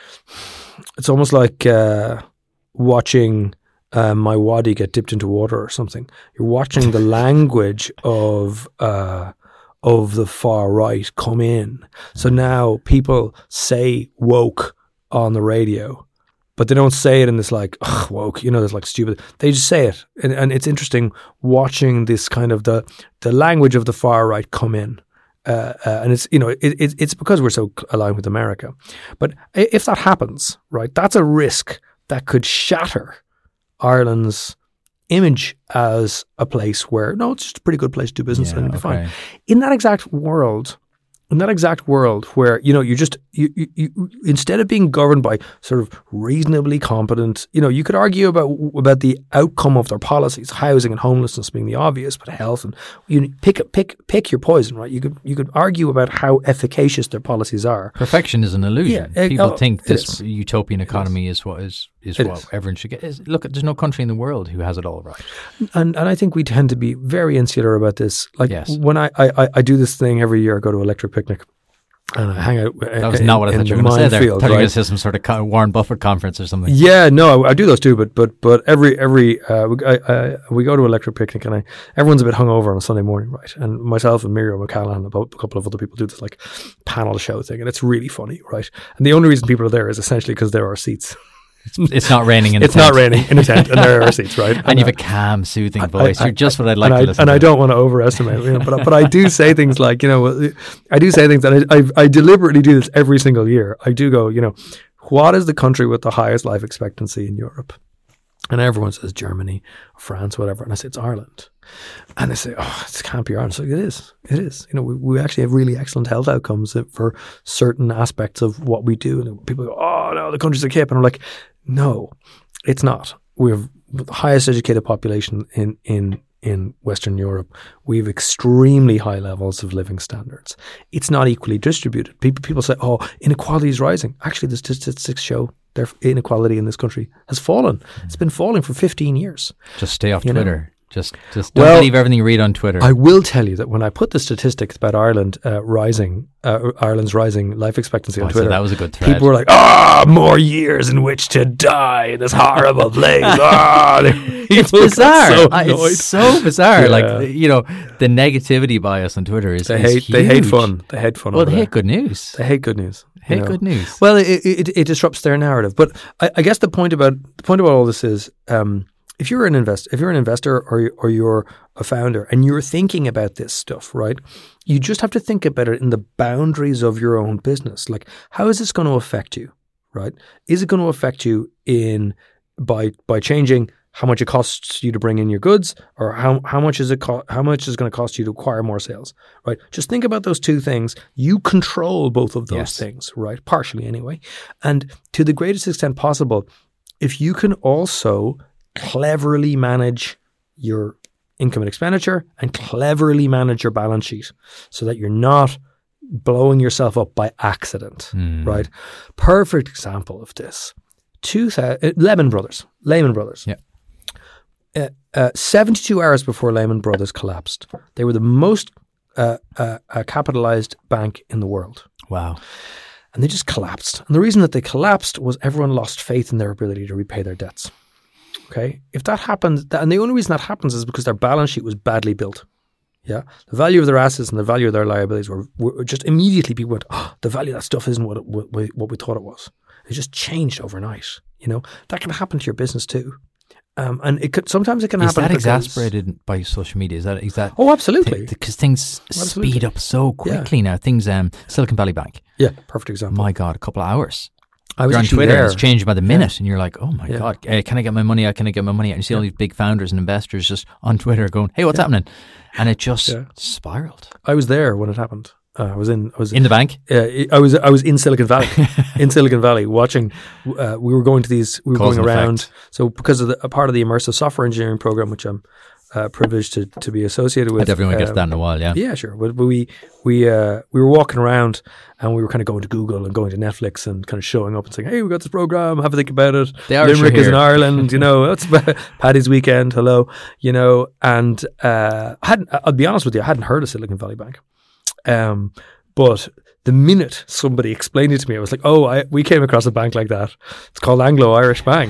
it's almost like uh, watching uh, my wadi get dipped into water or something. You're watching the language of uh, of the far right come in. So now people say woke on the radio. But they don't say it in this like, ugh, woke, you know, this like stupid. They just say it. And, and it's interesting watching this kind of the the language of the far right come in. Uh, uh, and it's, you know, it, it, it's because we're so aligned with America. But if that happens, right, that's a risk that could shatter Ireland's image as a place where, no, it's just a pretty good place to do business yeah, and it'll be okay. fine. In that exact world, In that exact world where, you know, you just, you, you, you, instead of being governed by sort of reasonably competent, you know, you could argue about about the outcome of their policies, housing and homelessness being the obvious, but health and, you pick pick pick your poison, right? You could you could argue about how efficacious their policies are. Perfection is an illusion. Yeah, People uh, think this utopian economy is. is what is is it what is. everyone should get. Is, look, there's no country in the world who has it all right. And and I think we tend to be very insular about this. Like yes. when I, I, I do this thing every year, I go to Electric Picnic. And I hang out. That was in, not what I thought you were going to say there. Field, I thought you were right? going to say some sort of Warren Buffett conference or something. Yeah, no, I, I do those too. But but but every every uh, we, I, I, we go to Electric Picnic, and I everyone's a bit hungover on a Sunday morning, right? And myself and Miriam McCallaghan and a couple of other people do this like panel show thing, and it's really funny, right? And the only reason people are there is essentially because there are seats. It's, it's not raining in a it's tent. It's not raining in a tent, and there are seats, right? And, and you have a calm, soothing voice. I, I, You're just what I'd like and to I, listen and to. And I don't want to overestimate, you know, but but I do say things like, you know, I do say things, and I, I I deliberately do this every single year. I do go, you know, what is the country with the highest life expectancy in Europe? And everyone says Germany, France, whatever. And I say, it's Ireland. And they say, oh, it can't be Ireland. So it is. It is. You know, we, we actually have really excellent health outcomes for certain aspects of what we do. And people go, oh, no, the country's a kip. And I'm like, no, it's not. We have the highest educated population in, in, in Western Europe, we have extremely high levels of living standards. It's not equally distributed. People people say, "Oh, inequality is rising." Actually, the statistics show their inequality in this country has fallen. Mm. It's been falling for fifteen years. Just stay off you Twitter. Know? Just, just don't well, believe everything you read on Twitter. I will tell you that when I put the statistics about Ireland uh, rising, uh, Ireland's rising life expectancy on oh, Twitter, so that was a good thread. People were like, "Ah, oh, more years in which to die in this horrible place." Oh, it's bizarre. So uh, it's so bizarre. Yeah. Like, you know, the negativity bias on Twitter is, they is hate huge. they hate fun. They hate fun. Well, over they there. hate good news. They hate good news. Hate you know? good news. Well, it, it it disrupts their narrative. But I, I guess the point about the point about all this is, um, if you're an invest, if you're an investor or or you're a founder and you're thinking about this stuff, right? You just have to think about it in the boundaries of your own business. Like, how is this going to affect you, right? Is it going to affect you in by by changing how much it costs you to bring in your goods, or how how much is it co- how much is it going to cost you to acquire more sales, right? Just think about those two things. You control both of those Yes. things, right? Partially anyway. And to the greatest extent possible, if you can also cleverly manage your income and expenditure and cleverly manage your balance sheet so that you're not blowing yourself up by accident, Mm. right? Perfect example of this. Two thousand, Lehman Brothers, Lehman Brothers. Yeah. Uh, uh, seventy-two hours before Lehman Brothers collapsed, they were the most uh, uh, uh, capitalized bank in the world. Wow. And they just collapsed. And the reason that they collapsed was everyone lost faith in their ability to repay their debts. Okay? If that happens, and the only reason that happens is because their balance sheet was badly built. Yeah? The value of their assets and the value of their liabilities were, were just immediately people went, oh, the value of that stuff isn't what, it, what, we, what we thought it was. It just changed overnight. You know? That can happen to your business too. Um, and it could sometimes it can Is happen. that because- exasperated by social media? Is that is that? Oh, absolutely. Because things Absolutely. speed up so quickly now. Things, um, Silicon Valley Bank. Yeah, perfect example. My God, a couple of hours. I was You're on actually Twitter, there. and it's changing by the minute, and you're like, "Oh my Yeah. God, uh, can I get my money out? Can I get my money out?" And you see all these big founders and investors just on Twitter going, "Hey, what's happening?" And it just Yeah. spiraled I was there when it happened. Uh, I was in. I was in the bank. Uh, I was I was in Silicon Valley, in Silicon Valley, watching. Uh, we were going to these. We were Cause going and around. effect. So because of the, a part of the immersive software engineering program, which I'm uh, privileged to, to be associated with. I definitely want to get to um, that in a while. Yeah. Yeah, sure. But, but we we uh, we were walking around and we were kind of going to Google and going to Netflix and kind of showing up and saying, "Hey, we got this program. Have a think about it." The Irish are Limerick is in here. Ireland. You know, that's Paddy's weekend. Hello. You know, and uh, I hadn't. I'll be honest with you, I hadn't heard of Silicon Valley Bank. Um, but the minute somebody explained it to me, I was like, "Oh, I, we came across a bank like that. It's called Anglo-Irish Bank."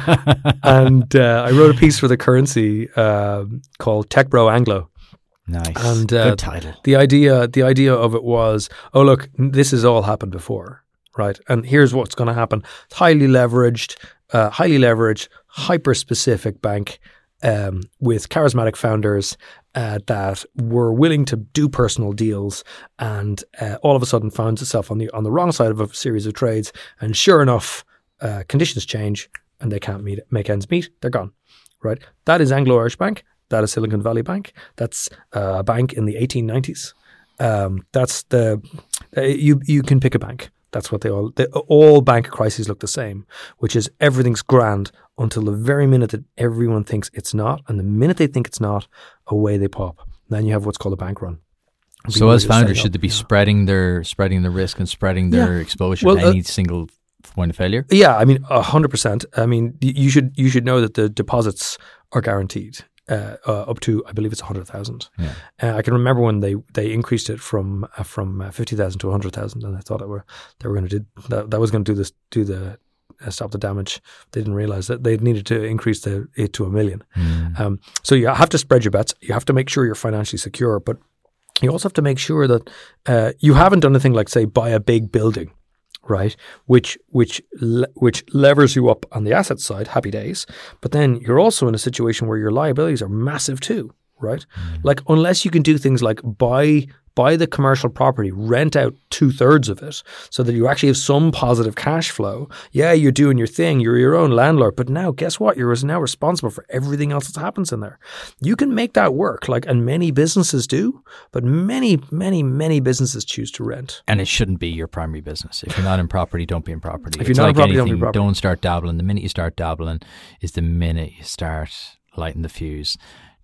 And uh, I wrote a piece for the Currency um, called Tech Bro Anglo. Nice. And uh, Good title. The idea, the idea of it was, oh look, this has all happened before, right? And here's what's going to happen: it's highly leveraged, uh, highly leveraged, hyper-specific bank um, with charismatic founders uh, that were willing to do personal deals, and uh, all of a sudden found itself on the on the wrong side of a series of trades. And sure enough, uh, conditions change, and they can't meet make ends meet. They're gone, right? That is Anglo-Irish Bank. That is Silicon Valley Bank. That's uh, a bank in the eighteen nineties. Um, that's the uh, you you can pick a bank. That's what they all they, all bank crises look the same, which is everything's grand until the very minute that everyone thinks it's not, and the minute they think it's not, away they pop. Then you have what's called a bank run. So People as just founders, setting should up, they be yeah. spreading their spreading the risk and spreading their Yeah. exposure Well, to uh, any single point of failure? Yeah, I mean, a hundred percent. I mean, y- you should you should know that the deposits are guaranteed uh, uh, up to, I believe it's a hundred thousand. Yeah. Uh, I can remember when they, they increased it from uh, from uh, fifty thousand to a hundred thousand, and I thought it were they were going to do that. That was going to do this do the uh, stop the damage. They didn't realize that they needed to increase the it to a million. Mm. Um, so you have to spread your bets. You have to make sure you're financially secure, but you also have to make sure that uh, you haven't done anything like, say, buy a big building, right? Which which le- which levers you up on the asset side, happy days. But then you're also in a situation where your liabilities are massive too, right? Mm. Like unless you can do things like buy buy the commercial property, rent out two thirds of it, so that you actually have some positive cash flow. Yeah, you're doing your thing. You're your own landlord. But now, guess what? You're now responsible for everything else that happens in there. You can make that work, like, and many businesses do. But many, many, many businesses choose to rent. And it shouldn't be your primary business. If you're not in property, don't be in property. If It's you're not in like property, don't be in anything, property. don't start dabbling. The minute you start dabbling is the minute you start lighting the fuse.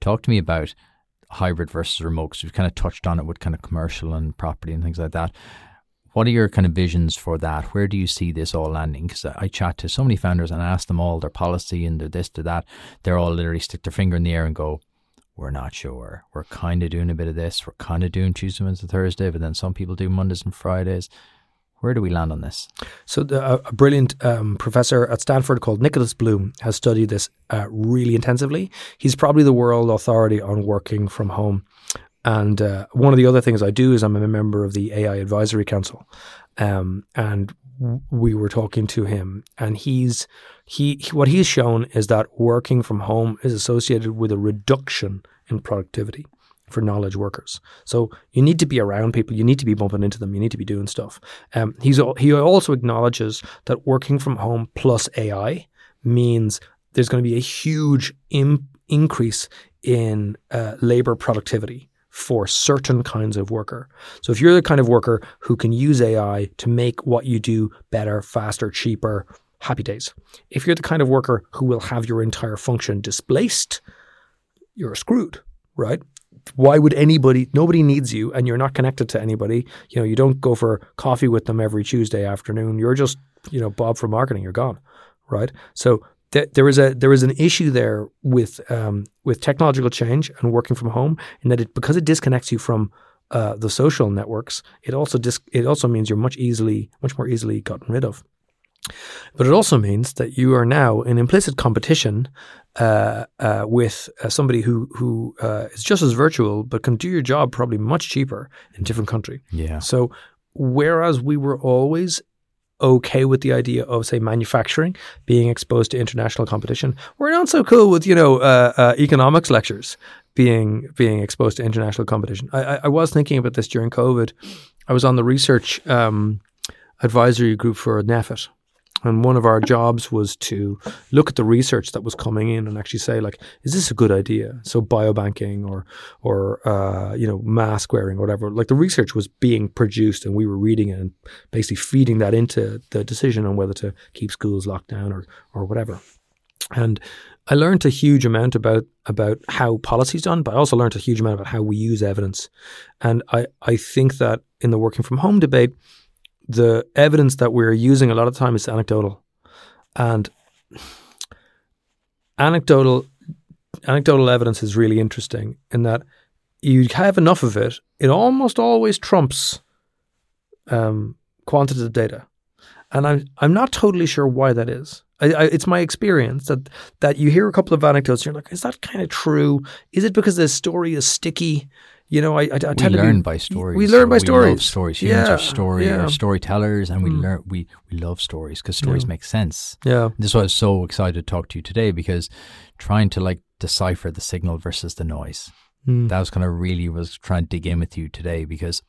Talk to me about hybrid versus remote, because we've kind of touched on it with kind of commercial and property and things like that. What are your kind of visions for that? Where do you see this all landing? Because I chat to so many founders and I ask them all their policy and their this, to that. They're all literally stick their finger in the air and go, we're not sure. We're kind of doing a bit of this. We're kind of doing Tuesday, Wednesday, Thursday, but then some people do Mondays and Fridays. Where do we land on this? So the, uh, a brilliant um, professor at Stanford called Nicholas Bloom has studied this uh, really intensively. He's probably the world authority on working from home. And uh, one of the other things I do is I'm a member of the A I Advisory Council. Um, and we were talking to him, and he's he what he's shown is that working from home is associated with a reduction in productivity for knowledge workers. So you need to be around people, you need to be bumping into them, you need to be doing stuff. Um, he's he also acknowledges that working from home plus A I means there's going to be a huge im- increase in uh, labor productivity for certain kinds of worker. So if you're the kind of worker who can use A I to make what you do better, faster, cheaper, happy days. If you're the kind of worker who will have your entire function displaced, you're screwed, right? Why would anybody, nobody needs you and you're not connected to anybody. You know, you don't go for coffee with them every Tuesday afternoon. You're just, you know, Bob from marketing, you're gone, right? So th- there is a there is an issue there with um, with technological change and working from home, in that it because it disconnects you from uh, the social networks, it also dis- it also means you're much easily much more easily gotten rid of. But it also means that you are now in implicit competition uh, uh, with uh, somebody who who uh, is just as virtual but can do your job probably much cheaper in a different country. Yeah. So whereas we were always okay with the idea of, say, manufacturing being exposed to international competition, we're not so cool with, you know, uh, uh, economics lectures being being exposed to international competition. I, I, I was thinking about this during COVID. I was on the research um, advisory group for NEFIT. And one of our jobs was to look at the research that was coming in and actually say, like, is this a good idea? So biobanking or, or uh, you know, mask wearing or whatever. Like the research was being produced and we were reading it and basically feeding that into the decision on whether to keep schools locked down or or whatever. And I learned a huge amount about about how policy is done, but I also learned a huge amount about how we use evidence. And I, I think that in the working from home debate, the evidence that we're using a lot of the time is anecdotal, and anecdotal anecdotal evidence is really interesting in that you have enough of it, it almost always trumps um, quantitative data, and I'm I'm not totally sure why that is. I, I, it's my experience that that you hear a couple of anecdotes, and you're like, is that kind of true? Is it because the story is sticky? You know, I, I, I we tend learn to be, by stories. We learn by we stories. Love stories. Humans yeah, are story yeah. are storytellers, and we Mm. learn. We we love stories because stories Yeah. make sense. Yeah. This is why I was so excited to talk to you today, because trying to like decipher the signal versus the noise. Mm. That was kind of really was trying to dig in with you today, because,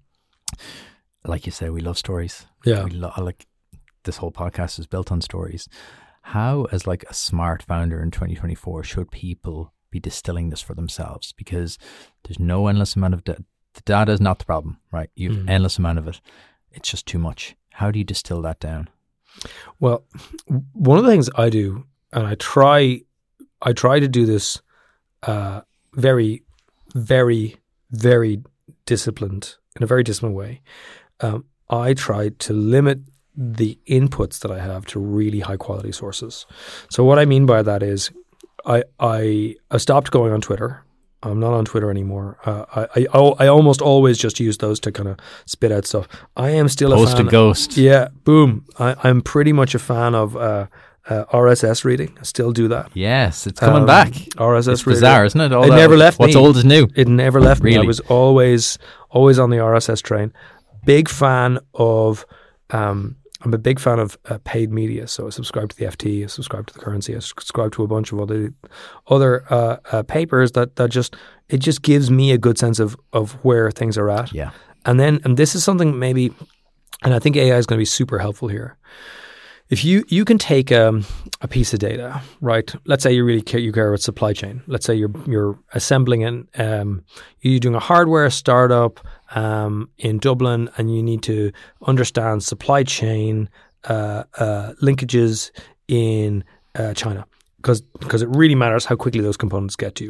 like you said, we love stories. Yeah. We lo- like this whole podcast is built on stories. How, as like a smart founder in twenty twenty-four, should people be distilling this for themselves? Because there's no endless amount of data. The data is not the problem, right? You have Mm. endless amount of it. It's just too much. How do you distill that down? Well, one of the things I do, and I try, I try to do this uh, very, very, very disciplined, in a very disciplined way. Um, I try to limit the inputs that I have to really high quality sources. So what I mean by that is I, I, I stopped going on Twitter. I'm not on Twitter anymore. Uh, I, I I almost always just use those to kind of spit out stuff. I am still Post a fan. a ghost. Yeah, boom. I, I'm pretty much a fan of uh, uh, R S S reading. I still do that. Yes, it's coming Um, back. R S S It's reading. bizarre, isn't it? All It that- never left What's me. old is new. It never left me. I Really? was always always on the R S S train. Big fan of. Um, I'm a big fan of uh, paid media, so I subscribe to the F T, I subscribe to the Currency, I subscribe to a bunch of other other uh, uh, papers that that just it just gives me a good sense of of where things are at. Yeah. And then, and this is something maybe, and I think A I is going to be super helpful here. If you you can take um, a piece of data, right? Let's say you really care, you care about supply chain. Let's say you're you're assembling an um, you're doing a hardware startup um, in Dublin, and you need to understand supply chain uh, uh, linkages in uh, China, because because it really matters how quickly those components get to you, right?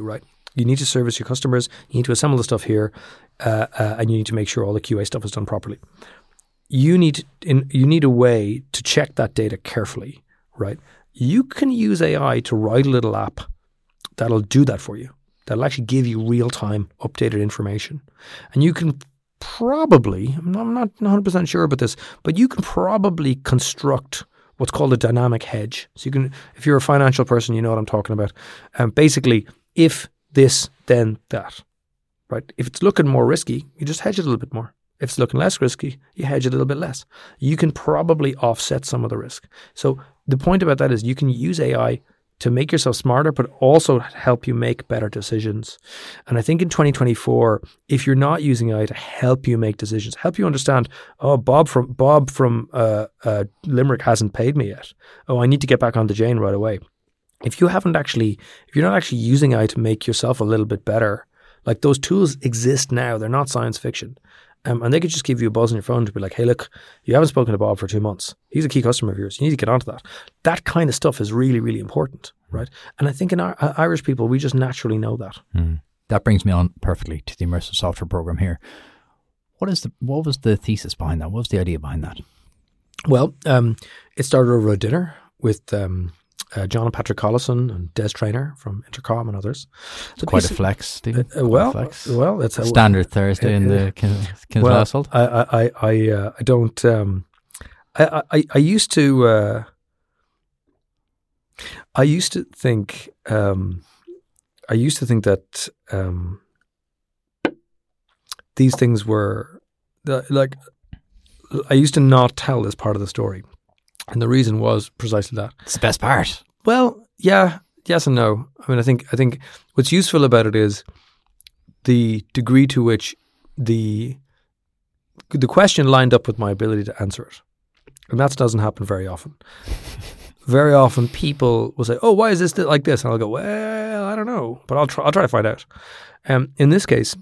You need to service your customers. You need to assemble the stuff here, uh, uh, and you need to make sure all the Q A stuff is done properly. You need in, you need a way to check that data carefully, right? You can use A I to write a little app that'll do that for you. That'll actually give you real-time updated information. And you can probably, I'm not, I'm not one hundred percent sure about this, but you can probably construct what's called a dynamic hedge. So you can, if you're a financial person, you know what I'm talking about. Um, basically, if this, then that, right? If it's looking more risky, you just hedge it a little bit more. If it's looking less risky, you hedge it a little bit less. You can probably offset some of the risk. So the point about that is you can use A I to make yourself smarter, but also help you make better decisions. And I think in twenty twenty-four, if you're not using A I to help you make decisions, help you understand, oh, Bob from Bob from uh, uh, Limerick hasn't paid me yet. Oh, I need to get back on to Jane right away. If you haven't actually, if you're not actually using A I to make yourself a little bit better, like those tools exist now, they're not science fiction. Um, and they could just give you a buzz on your phone to be like, hey, look, you haven't spoken to Bob for two months. He's a key customer of yours. You need to get onto that. That kind of stuff is really, really important, right? And I think in our, uh, Irish people, we just naturally know that. Mm. That brings me on perfectly to the immersive software program here. What is the what was the thesis behind that? What was the idea behind that? Well, um, it started over a dinner with um, uh, John and Patrick Collison and Des Traynor from Intercom and others. It's quite a flex, Stephen. Uh, well, flex. well, it's a standard Thursday uh, in the Kin- Kinsale well, household. I, I, I, uh, I don't. Um, I, I, I used to. Uh, I used to think. Um, I used to think that um, these things were the, like. I used to not tell this part of the story. And the reason was precisely that. It's the best part. Well, yeah, yes and no. I mean, I think I think what's useful about it is the degree to which the the question lined up with my ability to answer it. And that doesn't happen very often. Very often people will say, oh, why is this like this? And I'll go, well, I don't know, but I'll try, I'll try to find out. Um, in this case,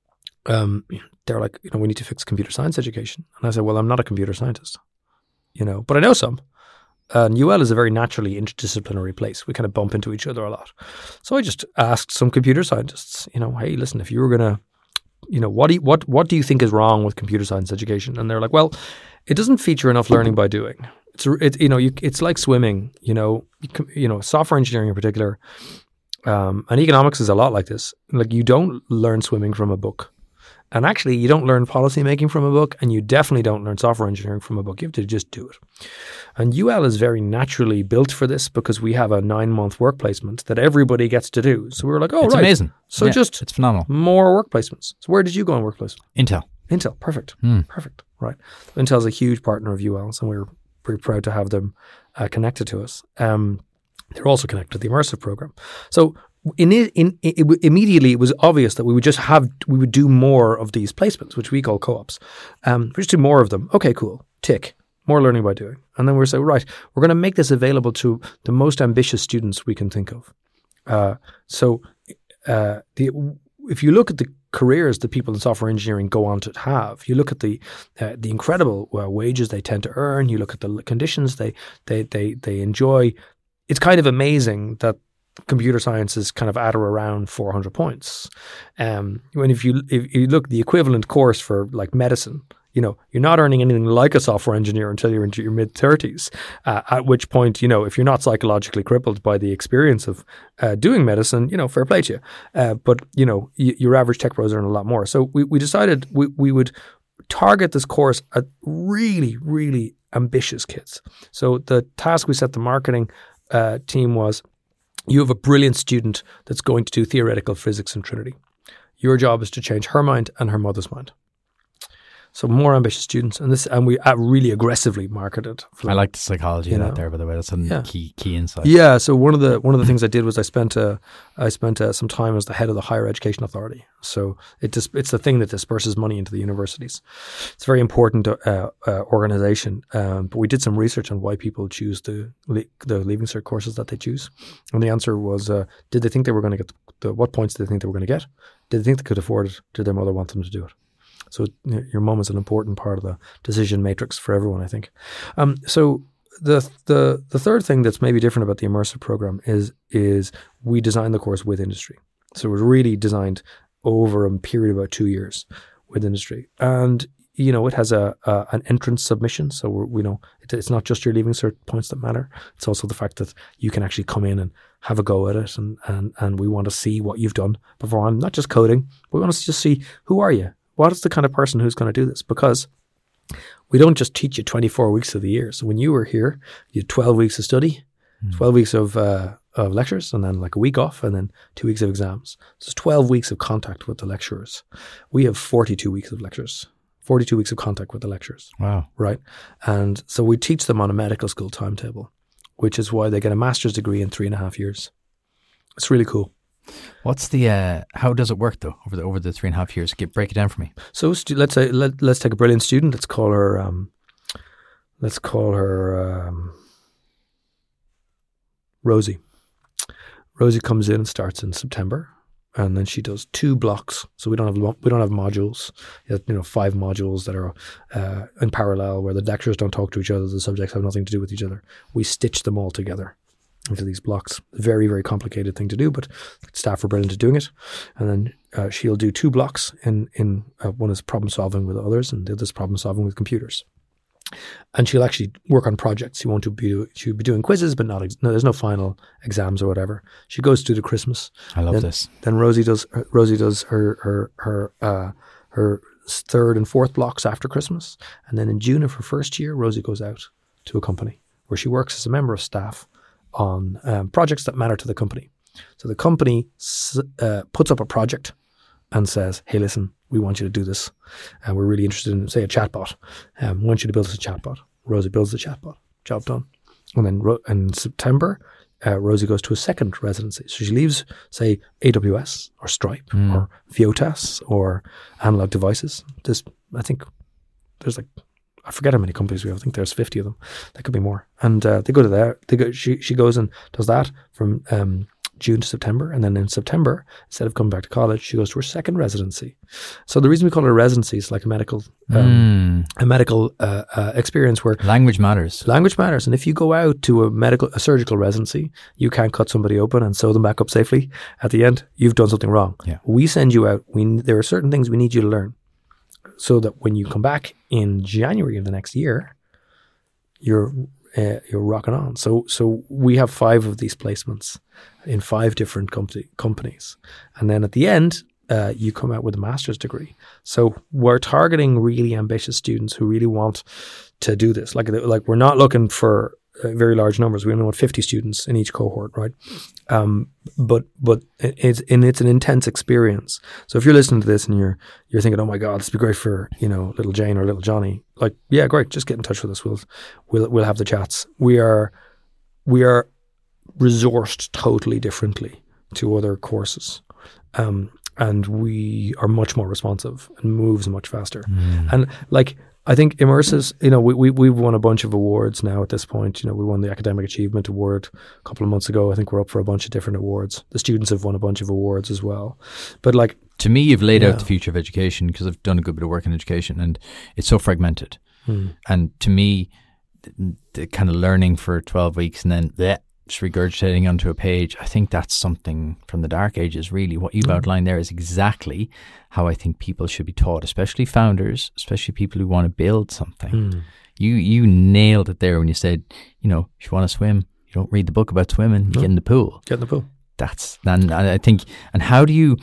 um, they're like, you know, we need to fix computer science education. And I said, well, I'm not a computer scientist, you know, but I know some. And U L is a very naturally interdisciplinary place. We kind of bump into each other a lot. So I just asked some computer scientists, you know, hey, listen, if you were going to, you know, what do you, what what do you think is wrong with computer science education? And they're like, well, it doesn't feature enough learning by doing. It's it, you know, you, it's like swimming. You know, you, you know, software engineering in particular, um, and economics is a lot like this. Like you don't learn swimming from a book. And actually, you don't learn policy making from a book, and you definitely don't learn software engineering from a book. You have to just do it. And U L is very naturally built for this because we have a nine-month work placement that everybody gets to do. So we were like, oh, it's right. amazing. So yeah, just it's phenomenal. More work placements. So where did you go on work placement? Intel. Intel. Perfect. Hmm. Perfect. Right. Intel's a huge partner of U L's, and we're pretty proud to have them uh, connected to us. Um, they're also connected to the immersive program. So In it, in it, it, immediately, it was obvious that we would just have we would do more of these placements, which we call co-ops. Um, we just do more of them. Okay, cool. Tick. More learning by doing. And then we're saying, right, we're going to make this available to the most ambitious students we can think of. Uh, so, uh, the if you look at the careers that people in software engineering go on to have, you look at the uh, the incredible uh, wages they tend to earn. You look at the conditions they they they they enjoy. It's kind of amazing that computer science is kind of at or around four hundred points. Um, when if you if you look the equivalent course for like medicine, you know, you're not earning anything like a software engineer until you're into your mid thirties. Uh, at which point, you know, if you're not psychologically crippled by the experience of uh, doing medicine, you know, fair play to you. Uh, but you know, y- your average tech pros earn a lot more. So we we decided we we would target this course at really really ambitious kids. So the task we set the marketing uh, team was, you have a brilliant student that's going to do theoretical physics in Trinity. Your job is to change her mind and her mother's mind. So more ambitious students, and this, and we really aggressively marketed. I like the psychology of know. that there, by the way. That's a Yeah. key key insight. Yeah. So one of the one of the things I did was I spent uh, I spent uh, some time as the head of the Higher Education Authority. So it dis- it's the thing that disperses money into the universities. It's a very important uh, uh, organization. Um, but we did some research on why people choose the le- the Leaving Cert courses that they choose, and the answer was: uh, did they think they were going to get the, the what points did they think they were going to get? Did they think they could afford it? Did their mother want them to do it? So you know, your mum is an important part of the decision matrix for everyone, I think. Um, so the the the third thing that's maybe different about the immersive program is is we design the course with industry. So it was really designed over a period of about two years with industry. And, you know, it has a, a an entrance submission. So, we're, we know it, it's not just your leaving cert points that matter. It's also the fact that you can actually come in and have a go at it. And, and, and we want to see what you've done beforehand, not just coding. We want to just see, who are you? What is the kind of person who's going to do this? Because we don't just teach you twenty-four weeks of the year. So when you were here, you had twelve weeks of study, mm. twelve weeks of uh, of lectures, and then like a week off, and then two weeks of exams. So it's twelve weeks of contact with the lecturers. We have forty-two weeks of lectures, forty-two weeks of contact with the lecturers. Wow. Right. And so we teach them on a medical school timetable, which is why they get a master's degree in three and a half years. It's really cool. What's the, uh, how does it work though, over the over the three and a half years? Get, break it down for me. So stu- let's say, let, let's take a brilliant student. Let's call her, um, let's call her um, Rosie. Rosie comes in and starts in September, and then she does two blocks. So we don't have we don't have modules. You know, five modules that are uh, in parallel, where the lecturers don't talk to each other. The subjects have nothing to do with each other. We stitch them all together into these blocks. Very, very complicated thing to do, but staff are brilliant at doing it. And then uh, she'll do two blocks. In in uh, one is problem solving with others, and the other is problem solving with computers. And she'll actually work on projects. She won't be she'll be doing quizzes, but not ex- no. There's no final exams or whatever. She goes to the Christmas. I love then, this. Then Rosie does Rosie does her her her uh, her third and fourth blocks after Christmas, and then in June of her first year, Rosie goes out to a company where she works as a member of staff on um, projects that matter to the company. So the company uh, puts up a project and says, hey, listen, we want you to do this. And we're really interested in, say, a chatbot. Um, we want you to build us a chatbot. Rosie builds the chatbot. Job done. And then ro- in September, uh, Rosie goes to a second residency. So she leaves, say, A W S or Stripe mm. or Viotas or Analog Devices. There's, I think there's like, I forget how many companies we have. I think there's fifty of them. There could be more. And uh, they go to there. They go. She she goes and does that from um, June to September, and then in September, instead of coming back to college, she goes to her second residency. So the reason we call it a residency is like a medical um, mm. a medical uh, uh, experience where language matters. Language matters. And if you go out to a medical a surgical residency, you can't cut somebody open and sew them back up safely. At the end, you've done something wrong. Yeah. We send you out. We there are certain things we need you to learn, so that when you come back in January of the next year, you're uh, you're rocking on. So so we have five of these placements in five different com- companies, and then at the end, uh, you come out with a master's degree. So we're targeting really ambitious students who really want to do this. Like like we're not looking for uh, very large numbers. We only want fifty students in each cohort, right? Um, but but it's and it's an intense experience. So if you're listening to this and you're you're thinking, oh my God, this would be great for, you know, little Jane or little Johnny, like, yeah, great, just get in touch with us. We'll we'll we'll have the chats. We are we are resourced totally differently to other courses, um, and we are much more responsive and moves much faster. Mm. And like, I think immersives, you know, we, we, we've won a bunch of awards now at this point. You know, we won the Academic Achievement Award a couple of months ago. I think we're up for a bunch of different awards. The students have won a bunch of awards as well. But like, to me, you've laid yeah. out the future of education, because I've done a good bit of work in education, and it's so fragmented. Hmm. And to me, the, the kind of learning for twelve weeks and then bleh, just regurgitating onto a page, I think that's something from the dark ages, really. What you've mm. outlined there is exactly how I think people should be taught, especially founders, especially people who want to build something. Mm. You you nailed it there when you said, you know, if you want to swim, you don't read the book about swimming, you no. get in the pool. Get in the pool. That's, and I think, and how do you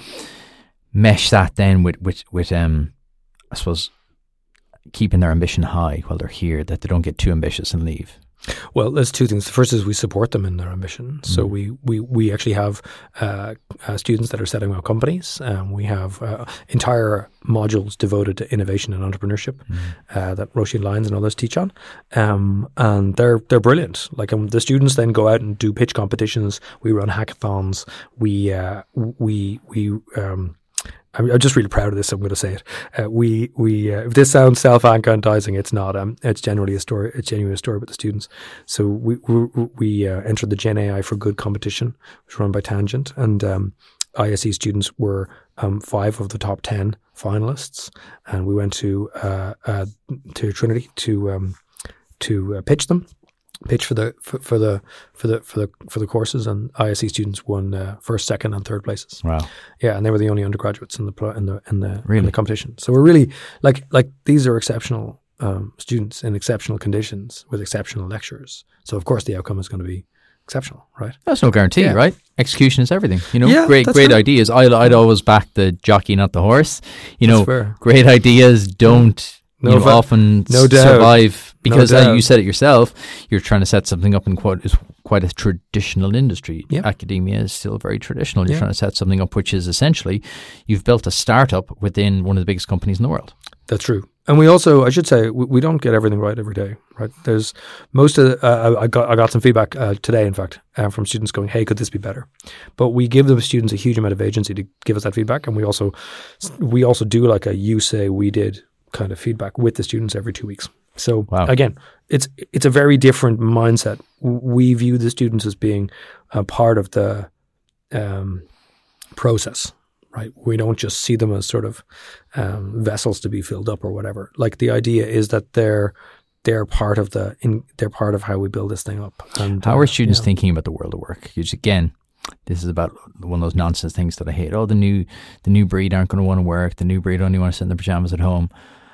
mesh that then with, with, with um, I suppose, keeping their ambition high while they're here, that they don't get too ambitious and leave? Well, there's two things. The first is we support them in their ambition. Mm. So we, we, we actually have uh, uh, students that are setting up companies. Um, we have uh, entire modules devoted to innovation and entrepreneurship mm. uh, that Roisin Lyons and others teach on. Um, and they're they're brilliant. Like um, the students then go out and do pitch competitions. We run hackathons. We uh, we we. Um, I'm, I'm just really proud of this. I'm going to say it. Uh, we we uh, if this sounds self-aggrandizing, it's not. Um, it's generally a story. It's genuinely a story about the students. So we we, we uh, entered the Gen A I for Good competition, which was run by Tangent, and um, I S E students were um, five of the top ten finalists, and we went to uh, uh, to Trinity to um, to uh, pitch them. pitch for the for, for the for the for the for the courses, and I S C students won uh, first, second, and third places. Wow. Yeah, and they were the only undergraduates in the pl- in the in the, Really? in the competition. So we're really like like these are exceptional um, students in exceptional conditions with exceptional lecturers. So of course the outcome is going to be exceptional, right? That's no guarantee, Yeah. right? Execution is everything. You know, Yeah, great, that's great fair. ideas. I, I'd always back the jockey, not the horse. You know, That's fair. great ideas don't No you know, va- often no s- doubt. survive because, No as doubt. you said it yourself, you're trying to set something up in quite is quite a traditional industry. Yeah. Academia is still very traditional. You're Yeah. trying to set something up, which is essentially you've built a startup within one of the biggest companies in the world. That's true. And we also, I should say, we, we don't get everything right every day, right? There's most of, the, uh, I got I got some feedback uh, today, in fact, uh, from students going, hey, could this be better? But we give the students a huge amount of agency to give us that feedback. And we also, we also do like a you say, we did kind of feedback with the students every two weeks. So Wow. again, it's it's a very different mindset. We view the students as being a part of the um, process. Right, we don't just see them as sort of um, vessels to be filled up or whatever. Like the idea is that they're they're part of the in, they're part of how we build this thing up. And How uh, are students yeah. thinking about the world of work? Because again, this is about one of those nonsense things that I hate. Oh, the new the new breed aren't going to want to work. The new breed only want to sit in their pajamas at home.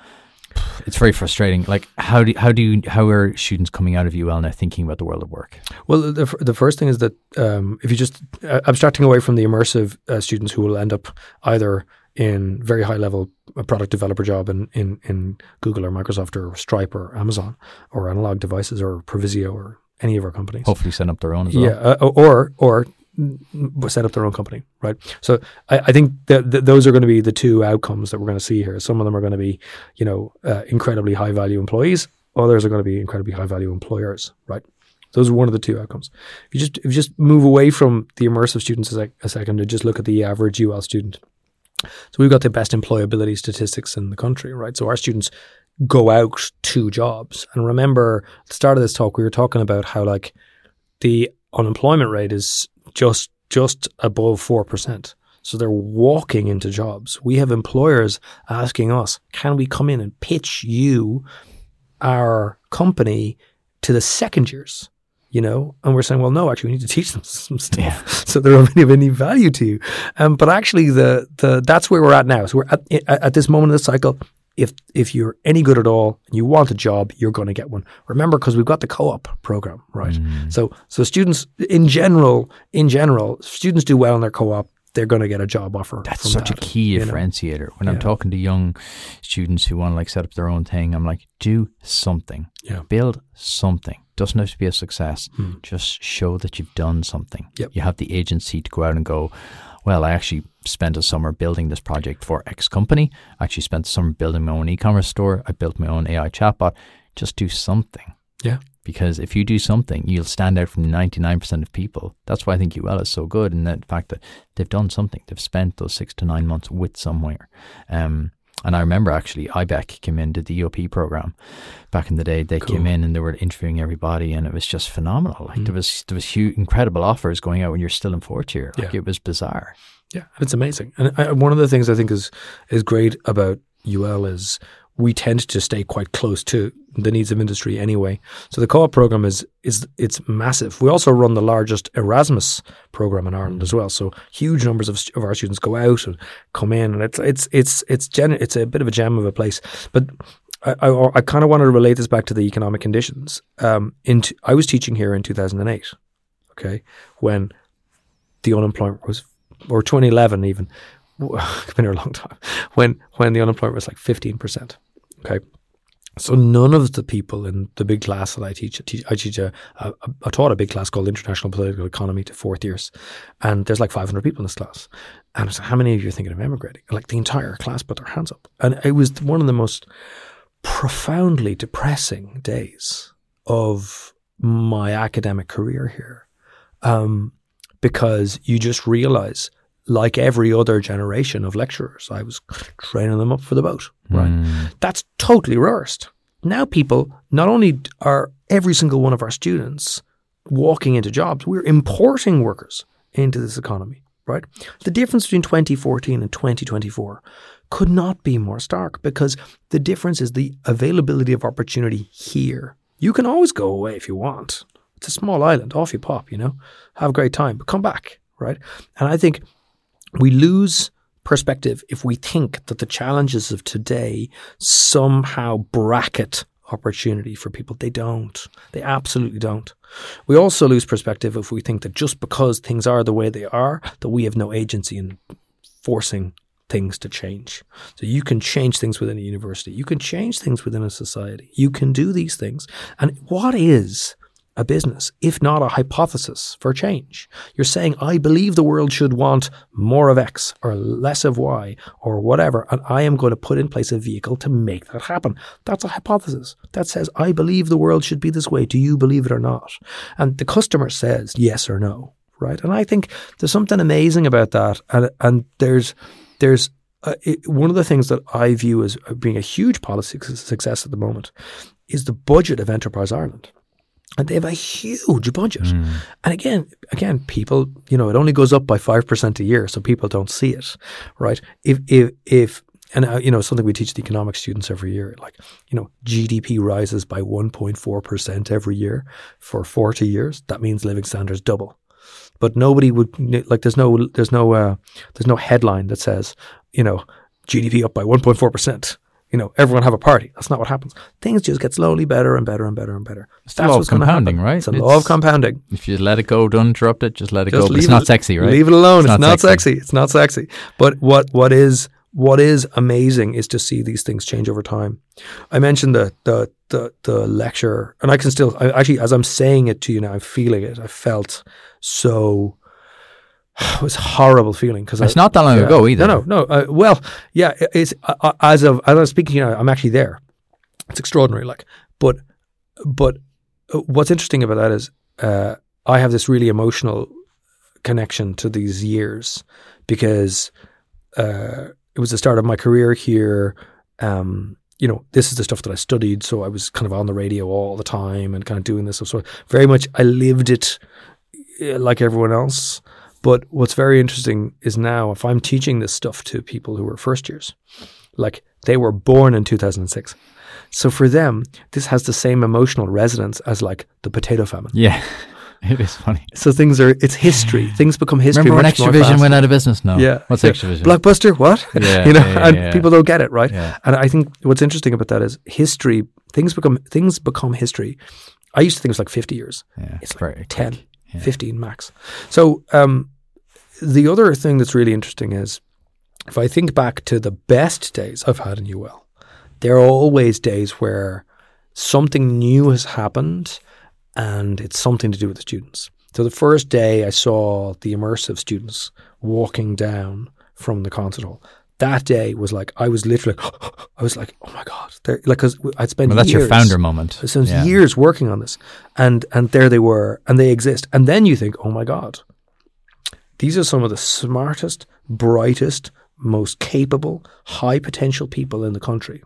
It's very frustrating. Like, how do how do you, how are students coming out of U L now thinking about the world of work? Well, the the first thing is that um, if you just uh, abstracting away from the immersive uh, students who will end up either in very high level a product developer job in, in, in Google or Microsoft or Stripe or Amazon or Analog Devices or Provisio or any of our companies. Hopefully, set up their own as well. Yeah, uh, or or set up their own company, right? So I, I think that th- those are going to be the two outcomes that we're going to see here. Some of them are going to be, you know, uh, incredibly high value employees. Others are going to be incredibly high value employers, right? Those are one of the two outcomes. If you just if you just move away from the immersive students a, sec- a second and just look at the average U L student. So we've got the best employability statistics in the country, right? So our students go out to jobs. And remember, at the start of this talk, we were talking about how like the unemployment rate is just just above four percent. So they're walking into jobs. We have employers asking us, can we come in and pitch you our company to the second years? You know, and we're saying, well, no, actually, we need to teach them some stuff Yeah. so they're of any, of any value to you. Um, but actually, the the that's where we're at now. So we're at at this moment of the cycle. If if you're any good at all and you want a job, you're going to get one. Remember, because we've got the co-op program, right? Mm. So so students in general, in general, students do well in their co-op. They're going to get a job offer. That's from such that, a key you know? differentiator. When Yeah. I'm talking to young students who want to like set up their own thing, I'm like, do something. Yeah. Build something. Doesn't have to be a success. Hmm. Just show that you've done something. Yep. You have the agency to go out and go, well, I actually spent a summer building this project for X company. I actually spent the summer building my own e-commerce store. I built my own A I chatbot. Just do something. Yeah. Because if you do something, you'll stand out from ninety-nine percent of people. That's why I think U L is so good, in the fact that they've done something. They've spent those six to nine months with somewhere. Um, and I remember actually I B E C came in, did the E O P program back in the day. They Cool. came in and they were interviewing everybody, and it was just phenomenal. Like Mm. there was there was huge, incredible offers going out when you're still in fourth year. Like Yeah. it was bizarre. Yeah, it's amazing. And I, one of the things I think is is great about U L is we tend to stay quite close to the needs of industry anyway. So the co-op program is is it's massive. We also run the largest Erasmus program in Ireland as well. So huge numbers of, of our students go out and come in, and it's it's it's it's gen, it's a bit of a gem of a place. But I I, I kind of wanted to relate this back to the economic conditions. Um, into I was teaching here in two thousand eight, okay, when the unemployment was, or twenty eleven even. I've been here a long time. When when the unemployment was like fifteen percent. Okay, so none of the people in the big class that I teach, I teach, I, teach a, a, I taught a big class called International Political Economy to fourth years, and there's like five hundred people in this class. And I was like, how many of you are thinking of emigrating? Like the entire class put their hands up, and it was one of the most profoundly depressing days of my academic career here, um, because you just realize, like every other generation of lecturers, I was training them up for the boat, right? Mm. That's totally reversed. Now people, not only are every single one of our students walking into jobs, we're importing workers into this economy, right? The difference between twenty fourteen and twenty twenty-four could not be more stark, because the difference is the availability of opportunity here You can always go away if you want. It's a small island. Off you pop, you know. Have a great time, but come back, right? And I think we lose perspective if we think that the challenges of today somehow bracket opportunity for people. They don't. They absolutely don't. We also lose perspective if we think that just because things are the way they are, that we have no agency in forcing things to change. So you can change things within a university. You can change things within a society. You can do these things. And what is a business, if not a hypothesis for change? You're saying, I believe the world should want more of X or less of Y or whatever, and I am going to put in place a vehicle to make that happen. That's a hypothesis that says, I believe the world should be this way. Do you believe it or not? And the customer says yes or no, right? And I think there's something amazing about that. And, and there's, there's uh, it, one of the things that I view as being a huge policy success at the moment is the budget of Enterprise Ireland. And they have a huge budget. Mm. And again, again, people, you know, it only goes up by five percent a year, so people don't see it, right? If, if, if, and, uh, you know, something we teach the economics students every year, like, you know, G D P rises by one point four percent every year for forty years. That means living standards double. But nobody would, like, there's no, there's no, uh, there's no headline that says, you know, G D P up by one point four percent. You know, everyone have a party. That's not what happens. Things just get slowly better and better and better and better. It's the law of compounding, right? It's a law of compounding. If you let it go, don't interrupt it, just let it just go. But it's not sexy, right? Leave it alone. It's, it's not, not sexy. sexy. It's not sexy. But what, what is what is amazing is to see these things change over time. I mentioned the the the, the lecture, and I can still, I, actually, as I'm saying it to you now, I'm feeling it. I felt so... It was a horrible feeling because it's I, not that long yeah, ago either. No, no, no. Uh, well, yeah, it's uh, as of as I'm speaking, you know, I'm actually there. It's extraordinary, like. But, but what's interesting about that is uh, I have this really emotional connection to these years because uh, it was the start of my career here. Um, you know, this is the stuff that I studied, so I was kind of on the radio all the time and kind of doing this. So very much, I lived it like everyone else. But what's very interesting is now if I'm teaching this stuff to people who are first years, like they were born in two thousand six. So for them, this has the same emotional resonance as like the potato famine. Yeah, it is funny. So things are, it's history. Things become history. Remember when much Extravision more went out of business? No. Yeah. What's yeah. Extravision? Blockbuster? What? Yeah, you know, yeah, yeah, and yeah. people don't get it, right? Yeah. And I think what's interesting about that is history, things become, things become history. I used to think it was like fifty years. Yeah, it's like very ten, yeah. fifteen max. So, um, the other thing that's really interesting is if I think back to the best days I've had in U L, there are always days where something new has happened and it's something to do with the students. So the first day I saw the immersive students walking down from the concert hall, that day was like, I was literally, I was like, oh my God. They're, like, cause I'd spent well, that's years, your founder moment. I spent yeah. years working on this and, and there they were and they exist. And then you think, oh my God. These are some of the smartest, brightest, most capable, high potential people in the country.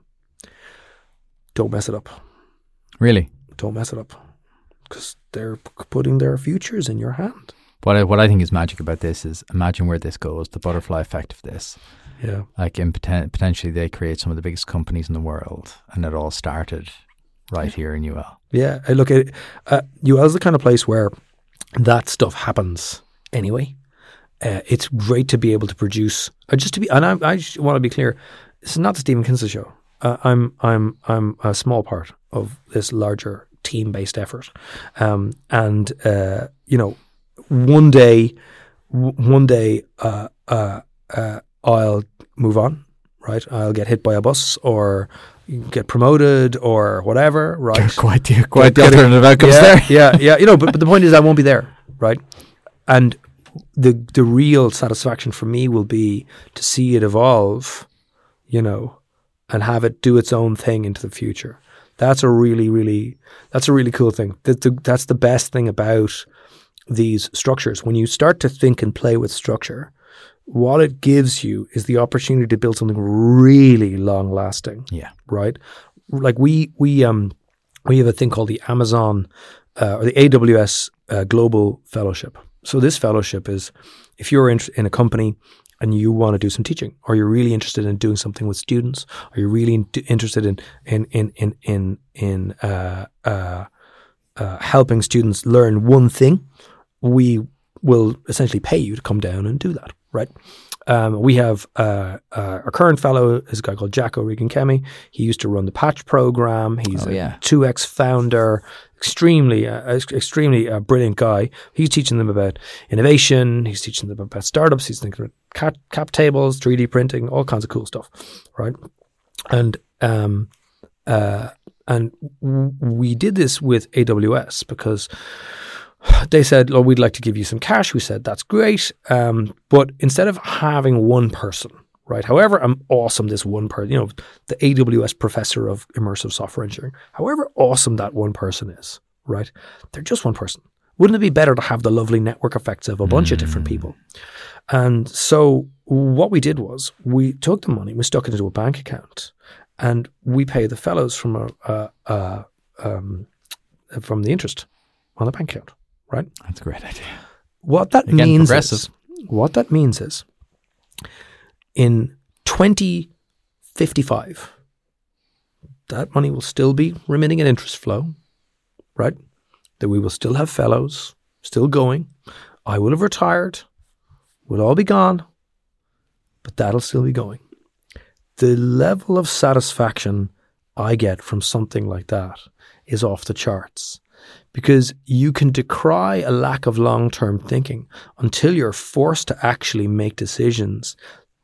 Don't mess it up. Really? Don't mess it up. Because they're putting their futures in your hand. What I, what I think is magic about this is imagine where this goes, the butterfly effect of this. Yeah. Like in poten- potentially they create some of the biggest companies in the world and it all started right here in U L. Yeah. I look at it. Uh, U L is the kind of place where that stuff happens anyway. Uh, it's great to be able to produce, uh, just to be, and I, I want to be clear, this is not the Stephen Kinsella show. Uh, I'm, I'm, I'm a small part of this larger team-based effort, um, and uh, you know, one day, w- one day, uh, uh, uh, I'll move on, right? I'll get hit by a bus or get promoted or whatever, right? quite the, quite the alternative outcomes yeah, there. yeah, yeah. You know, but, but the point is, I won't be there, right? And the the real satisfaction for me will be to see it evolve, you know, and have it do its own thing into the future. That's a really, really, that's a really cool thing. That the, that's the best thing about these structures. When you start to think and play with structure, what it gives you is the opportunity to build something really long lasting. Yeah. Right? Like we, we, um, we have a thing called the Amazon uh, or the A W S uh, Global Fellowship. So this fellowship is if you're in, in a company and you want to do some teaching, or you're really interested in doing something with students, or you're really in, interested in in in in in, in uh, uh, uh, helping students learn one thing, we will essentially pay you to come down and do that, right? Um, we have uh, uh, our current fellow is a guy called Jack O'Regan-Kemi. He used to run the Patch program. He's Oh, yeah. a two X founder, extremely, uh, extremely uh, brilliant guy. He's teaching them about innovation. He's teaching them about startups. He's thinking about cap, cap tables, three D printing, all kinds of cool stuff, right? And um, uh, and w- we did this with A W S because they said, "Oh, we'd like to give you some cash." We said, "That's great," um, but instead of having one person, right? However, I'm awesome this one person, you know, the A W S professor of immersive software engineering. However awesome that one person is, right? They're just one person. Wouldn't it be better to have the lovely network effects of a bunch mm. of different people? And so what we did was we took the money, we stuck it into a bank account, and we pay the fellows from a, a, a um, from the interest on the bank account. Right? That's a great idea. What that Again, means progressive. is, what that means is, in twenty fifty-five, that money will still be remitting an interest flow, right? That we will still have fellows still going. I will have retired. We'll all be gone, but that'll still be going. The level of satisfaction I get from something like that is off the charts. Because you can decry a lack of long-term thinking until you're forced to actually make decisions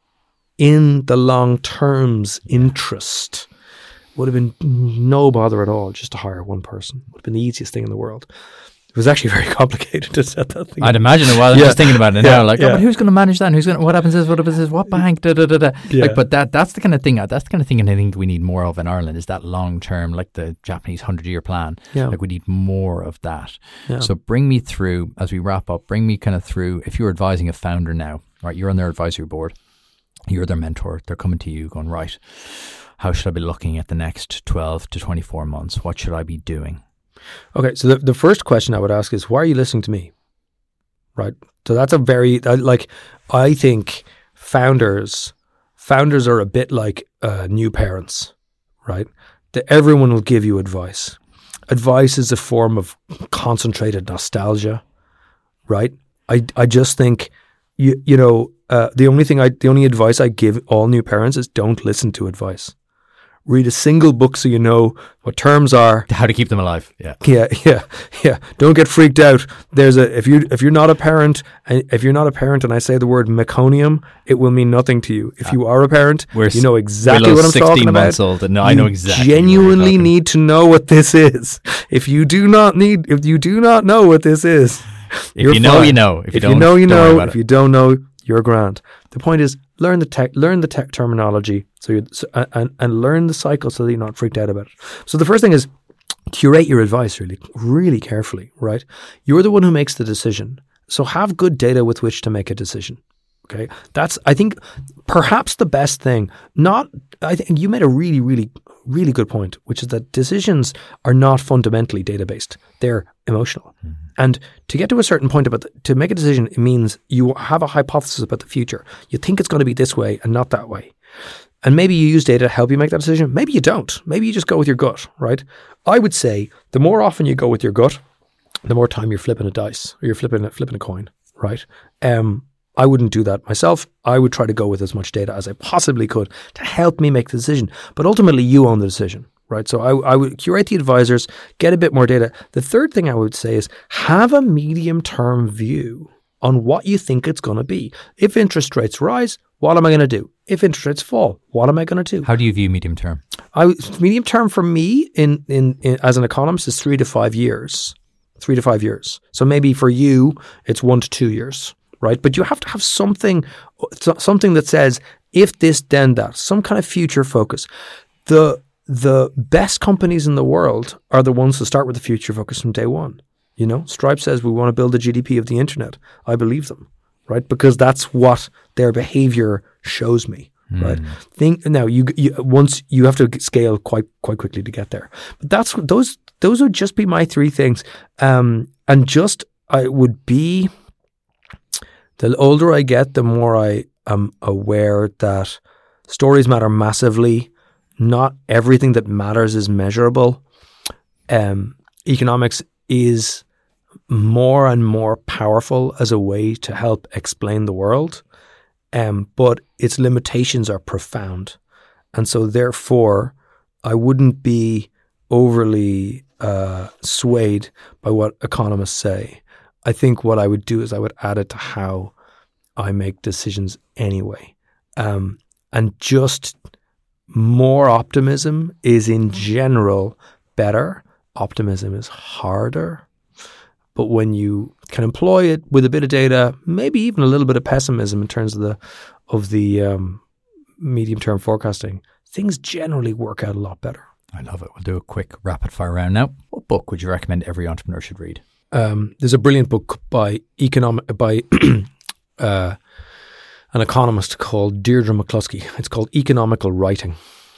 in the long-term's interest. Would have been no bother at all just to hire one person. Would have been the easiest thing in the world. It was actually very complicated to set that thing I'd up. imagine it was. I'm Yeah. just thinking about it Yeah, now. Like, yeah. oh, but who's going to manage that? And who's going? What happens is, what happens is, what bank? Da, da, da, da. Yeah. Like, but that that's the kind of thing. That's the kind of thing I think we need more of in Ireland. Is that long term, like the Japanese hundred year plan? Yeah. Like we need more of that. Yeah. So bring me through as we wrap up. Bring me kind of through. If you're advising a founder now, right? You're on their advisory board. You're their mentor. They're coming to you, going, right, how should I be looking at the next twelve to twenty-four months? What should I be doing? Okay, so the, the first question I would ask is, why are you listening to me? Right? So that's a very, I- like, I think founders, founders are a bit like uh, new parents, right? That everyone will give you advice. Advice is a form of concentrated nostalgia, right? I, I just think, you, you know, uh, the only thing I, the only advice I give all new parents is don't listen to advice. Read a single book so you know what terms are. How to keep them alive? Yeah. Yeah, yeah, yeah. Don't get freaked out. There's a if you if you're not a parent, and if you're not a parent, and I say the word meconium, it will mean nothing to you. If you are a parent, We're you know exactly Willow's what I'm talking sixteen about. months old, and no, I know You exactly. what you're Genuinely talking. need to know what this is. If you do not need, if you do not know what this is, If you're you know, fine. you know. If, If, you you, don't, know, you don't worry know. about If it. you don't know, you're grand. The point is, learn the tech, learn the tech terminology, so you so, and and learn the cycle so that you're not freaked out about it. So the first thing is curate your advice really, really carefully. Right, you're the one who makes the decision, so have good data with which to make a decision. Okay, that's I think perhaps the best thing. Not I think you made a really, really, really good point, which is that decisions are not fundamentally data based; they're emotional. Mm-hmm. And to get to a certain point about the, to make a decision, it means you have a hypothesis about the future. You think it's going to be this way and not that way. And maybe you use data to help you make that decision. Maybe you don't. Maybe you just go with your gut, right? I would say the more often you go with your gut, the more time you're flipping a dice or you're flipping a, flipping a coin, right? Um, I wouldn't do that myself. I would try to go with as much data as I possibly could to help me make the decision. But ultimately, you own the decision. Right. So I, I would curate the advisors, get a bit more data. The third thing I would say is have a medium term view on what you think it's going to be. If interest rates rise, what am I going to do? If interest rates fall, what am I going to do? How do you view medium term? I, medium term for me in, in, in as an economist is three to five years. Three to five years. So maybe for you, it's one to two years. Right. But you have to have something, something that says, if this, then that, some kind of future focus. The The best companies in the world are the ones that start with the future focus from day one. You know, Stripe says we want to build the G D P of the internet. I believe them, right? Because that's what their behavior shows me, mm. right? Think now. You, you once you have to scale quite quite quickly to get there. But that's those those would just be my three things. Um, and just I would be. The older I get, the more I am aware that stories matter massively. Not everything that matters is measurable. Um, economics is more and more powerful as a way to help explain the world, um, but its limitations are profound. And so therefore, I wouldn't be overly uh, swayed by what economists say. I think what I would do is I would add it to how I make decisions anyway. Um, and just more optimism is in general better. Optimism is harder. But when you can employ it with a bit of data, maybe even a little bit of pessimism in terms of the of the um, medium-term forecasting, things generally work out a lot better. I love it. We'll do a quick rapid fire round now. What book would you recommend every entrepreneur should read? Um, there's a brilliant book by economic by uh, an economist called Deirdre McCluskey. It's called Economical Writing.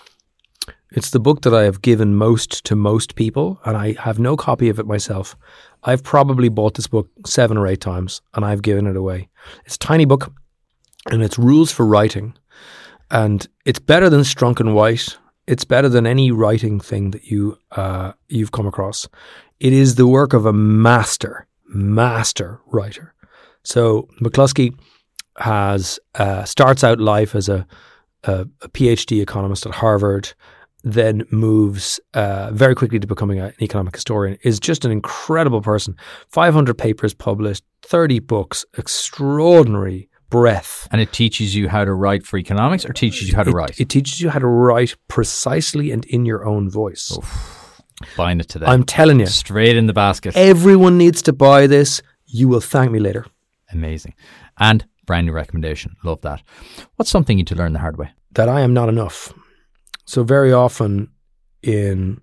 It's the book that I have given most to most people, and I have no copy of it myself. I've probably bought this book seven or eight times, and I've given it away. It's a tiny book, and it's rules for writing. And it's better than Strunk and White. It's better than any writing thing that you, uh, you've come across. It is the work of a master, master writer. So McCluskey has uh, starts out life as a, a, a PhD economist at Harvard, then moves uh, very quickly to becoming a, an economic historian, is just an incredible person. five hundred papers published, thirty books, extraordinary breadth. And it teaches you how to write for economics, or teaches you how to it, write? It teaches you how to write precisely and in your own voice. Oof. Buying it today. I'm telling you. Straight in the basket. Everyone needs to buy this. You will thank me later. Amazing. And brand new recommendation. Love that. What's something you to learn the hard way? That I am not enough. So very often in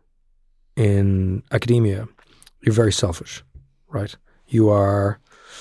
in academia, you're very selfish, right? You are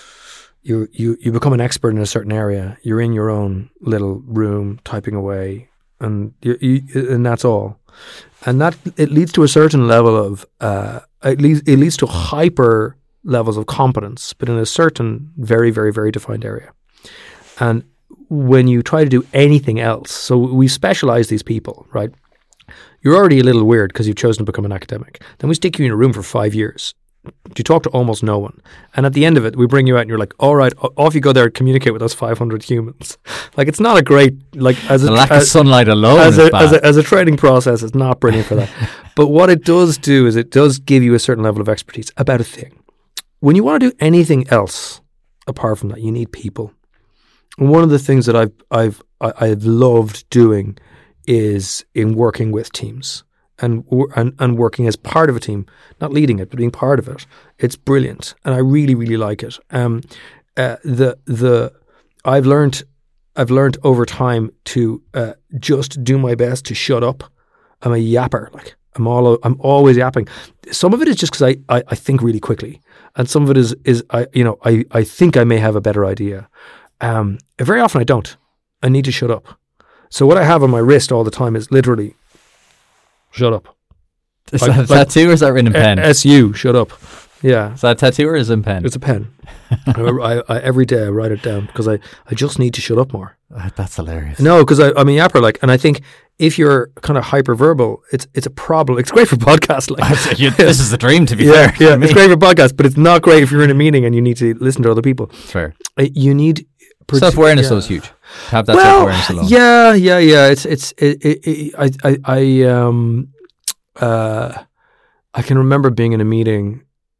you you you become an expert in a certain area. You're in your own little room typing away, and you, you and that's all. And that it leads to a certain level of uh, it leads it leads to hyper levels of competence, but in a certain very very very defined area. And when you try to do anything else, so we specialize these people, right? You're already a little weird because you've chosen to become an academic. Then we stick you in a room for five years. You talk to almost no one. And at the end of it, we bring you out and you're like, all right, off you go there and communicate with those five hundred humans. Like, it's not a great, like, as a, the lack as, of sunlight alone as is a, bad. as, a, as a training process, it's not brilliant for that. But what it does do is it does give you a certain level of expertise about a thing. When you want to do anything else apart from that, you need people. And one of the things that I've I've I've loved doing is in working with teams and and and working as part of a team, not leading it, but being part of it. It's brilliant, and I really really like it. Um, uh, the the I've learned I've learned over time to uh, just do my best to shut up. I'm a yapper, like I'm all I'm always yapping. Some of it is just because I, I I think really quickly, and some of it is is I you know I I think I may have a better idea. Um, very often I don't. I need to shut up. So what I have on my wrist all the time is literally, shut up. Is like, that a like, tattoo or is that written in pen? S U, shut up. Yeah. Is that a tattoo or is it in pen? It's a pen. I, I, I, every day I write it down because I, I just need to shut up more. Uh, that's hilarious. No, because I'm a yapper, like, and I think if you're kind of hyperverbal, it's it's a problem. It's great for podcasts. Like, you, this is the dream, to be yeah, fair. Yeah, it's great for podcasts, but it's not great if you're in a meeting and you need to listen to other people. Fair. Uh, You need self-awareness, yeah. though, is huge. To have that well, self-awareness alone. Yeah, yeah, yeah. It's it's it, it, it, I I I um uh I can remember being in a meeting.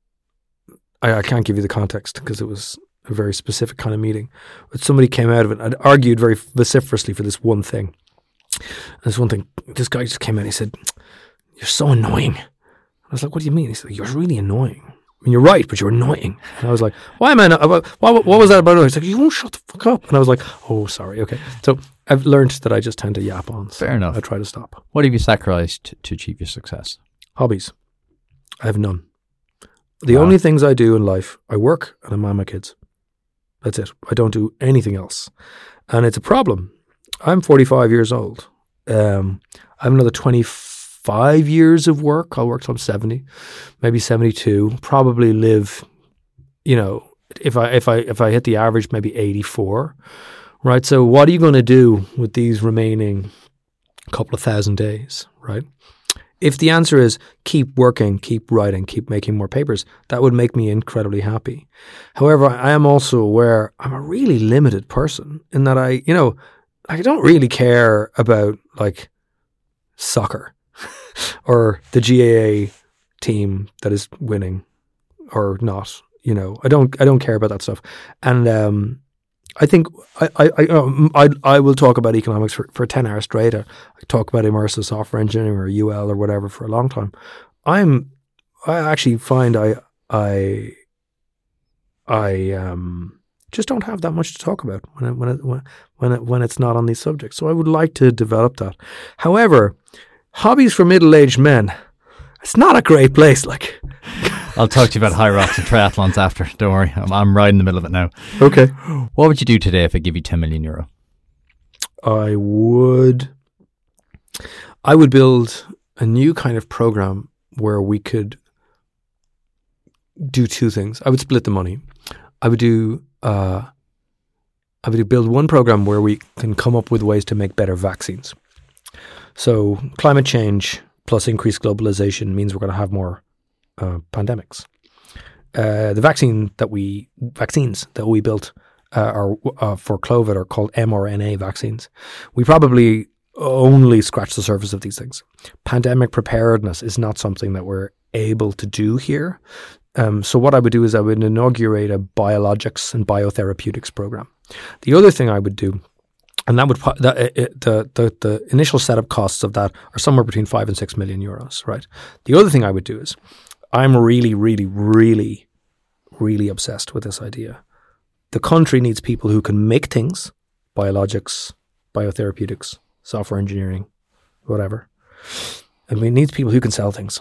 I, I can't give you the context because it was a very specific kind of meeting. But somebody came out of it and I'd argued very vociferously for this one thing. And this one thing, this guy just came out and he said, "You're so annoying." I was like, "What do you mean?" He said, "You're really annoying. I mean, you're right, but you're annoying." And I was like, "Why am I not? What, what, what was that about?" He's like, "You won't shut the fuck up." And I was like, "Oh, sorry. Okay." So I've learned that I just tend to yap on. So Fair enough. I try to stop. What have you sacrificed to, to achieve your success? Hobbies. I have none. The Wow. only things I do in life, I work and I mind my kids. That's it. I don't do anything else. And it's a problem. I'm forty-five years old. Um, I have another twenty-five years of work. I'll work till I'm seventy, maybe seventy-two. Probably live, you know, if I if I if I hit the average, maybe eighty-four, right? So what are you going to do with these remaining couple of thousand days, right? If the answer is keep working, keep writing, keep making more papers, that would make me incredibly happy. However, I am also aware I'm a really limited person in that I, you know, I don't really care about like soccer or the G A A team that is winning or not. You know, I don't, I don't care about that stuff. And um, I think I, I, I, um, I, I will talk about economics for, for ten hours straight. I, I talk about immersive software engineering or U L or whatever for a long time. I'm, I actually find I, I, I um, just don't have that much to talk about when it, when it, when when it, when it's not on these subjects. So I would like to develop that. However, hobbies for middle-aged men, it's not a great place. Like, I'll talk to you about high rocks and triathlons after. Don't worry. I'm, I'm right in the middle of it now. Okay. What would you do today if I give you ten million euro? I would, I would build a new kind of program where we could do two things. I would split the money. I would do, uh, I would build one program where we can come up with ways to make better vaccines. So climate change plus increased globalization means we're going to have more uh, pandemics. Uh, the vaccine that we vaccines that we built uh, are uh, for COVID are called mRNA vaccines. We probably only scratch the surface of these things. Pandemic preparedness is not something that we're able to do here. Um, so what I would do is I would inaugurate a biologics and biotherapeutics program. The other thing I would do, and that would that, it, the the the initial setup costs of that are somewhere between five and six million euros, right? The other thing I would do is, I'm really, really, really, really obsessed with this idea. The country needs people who can make things, biologics, biotherapeutics, software engineering, whatever, and we need people who can sell things.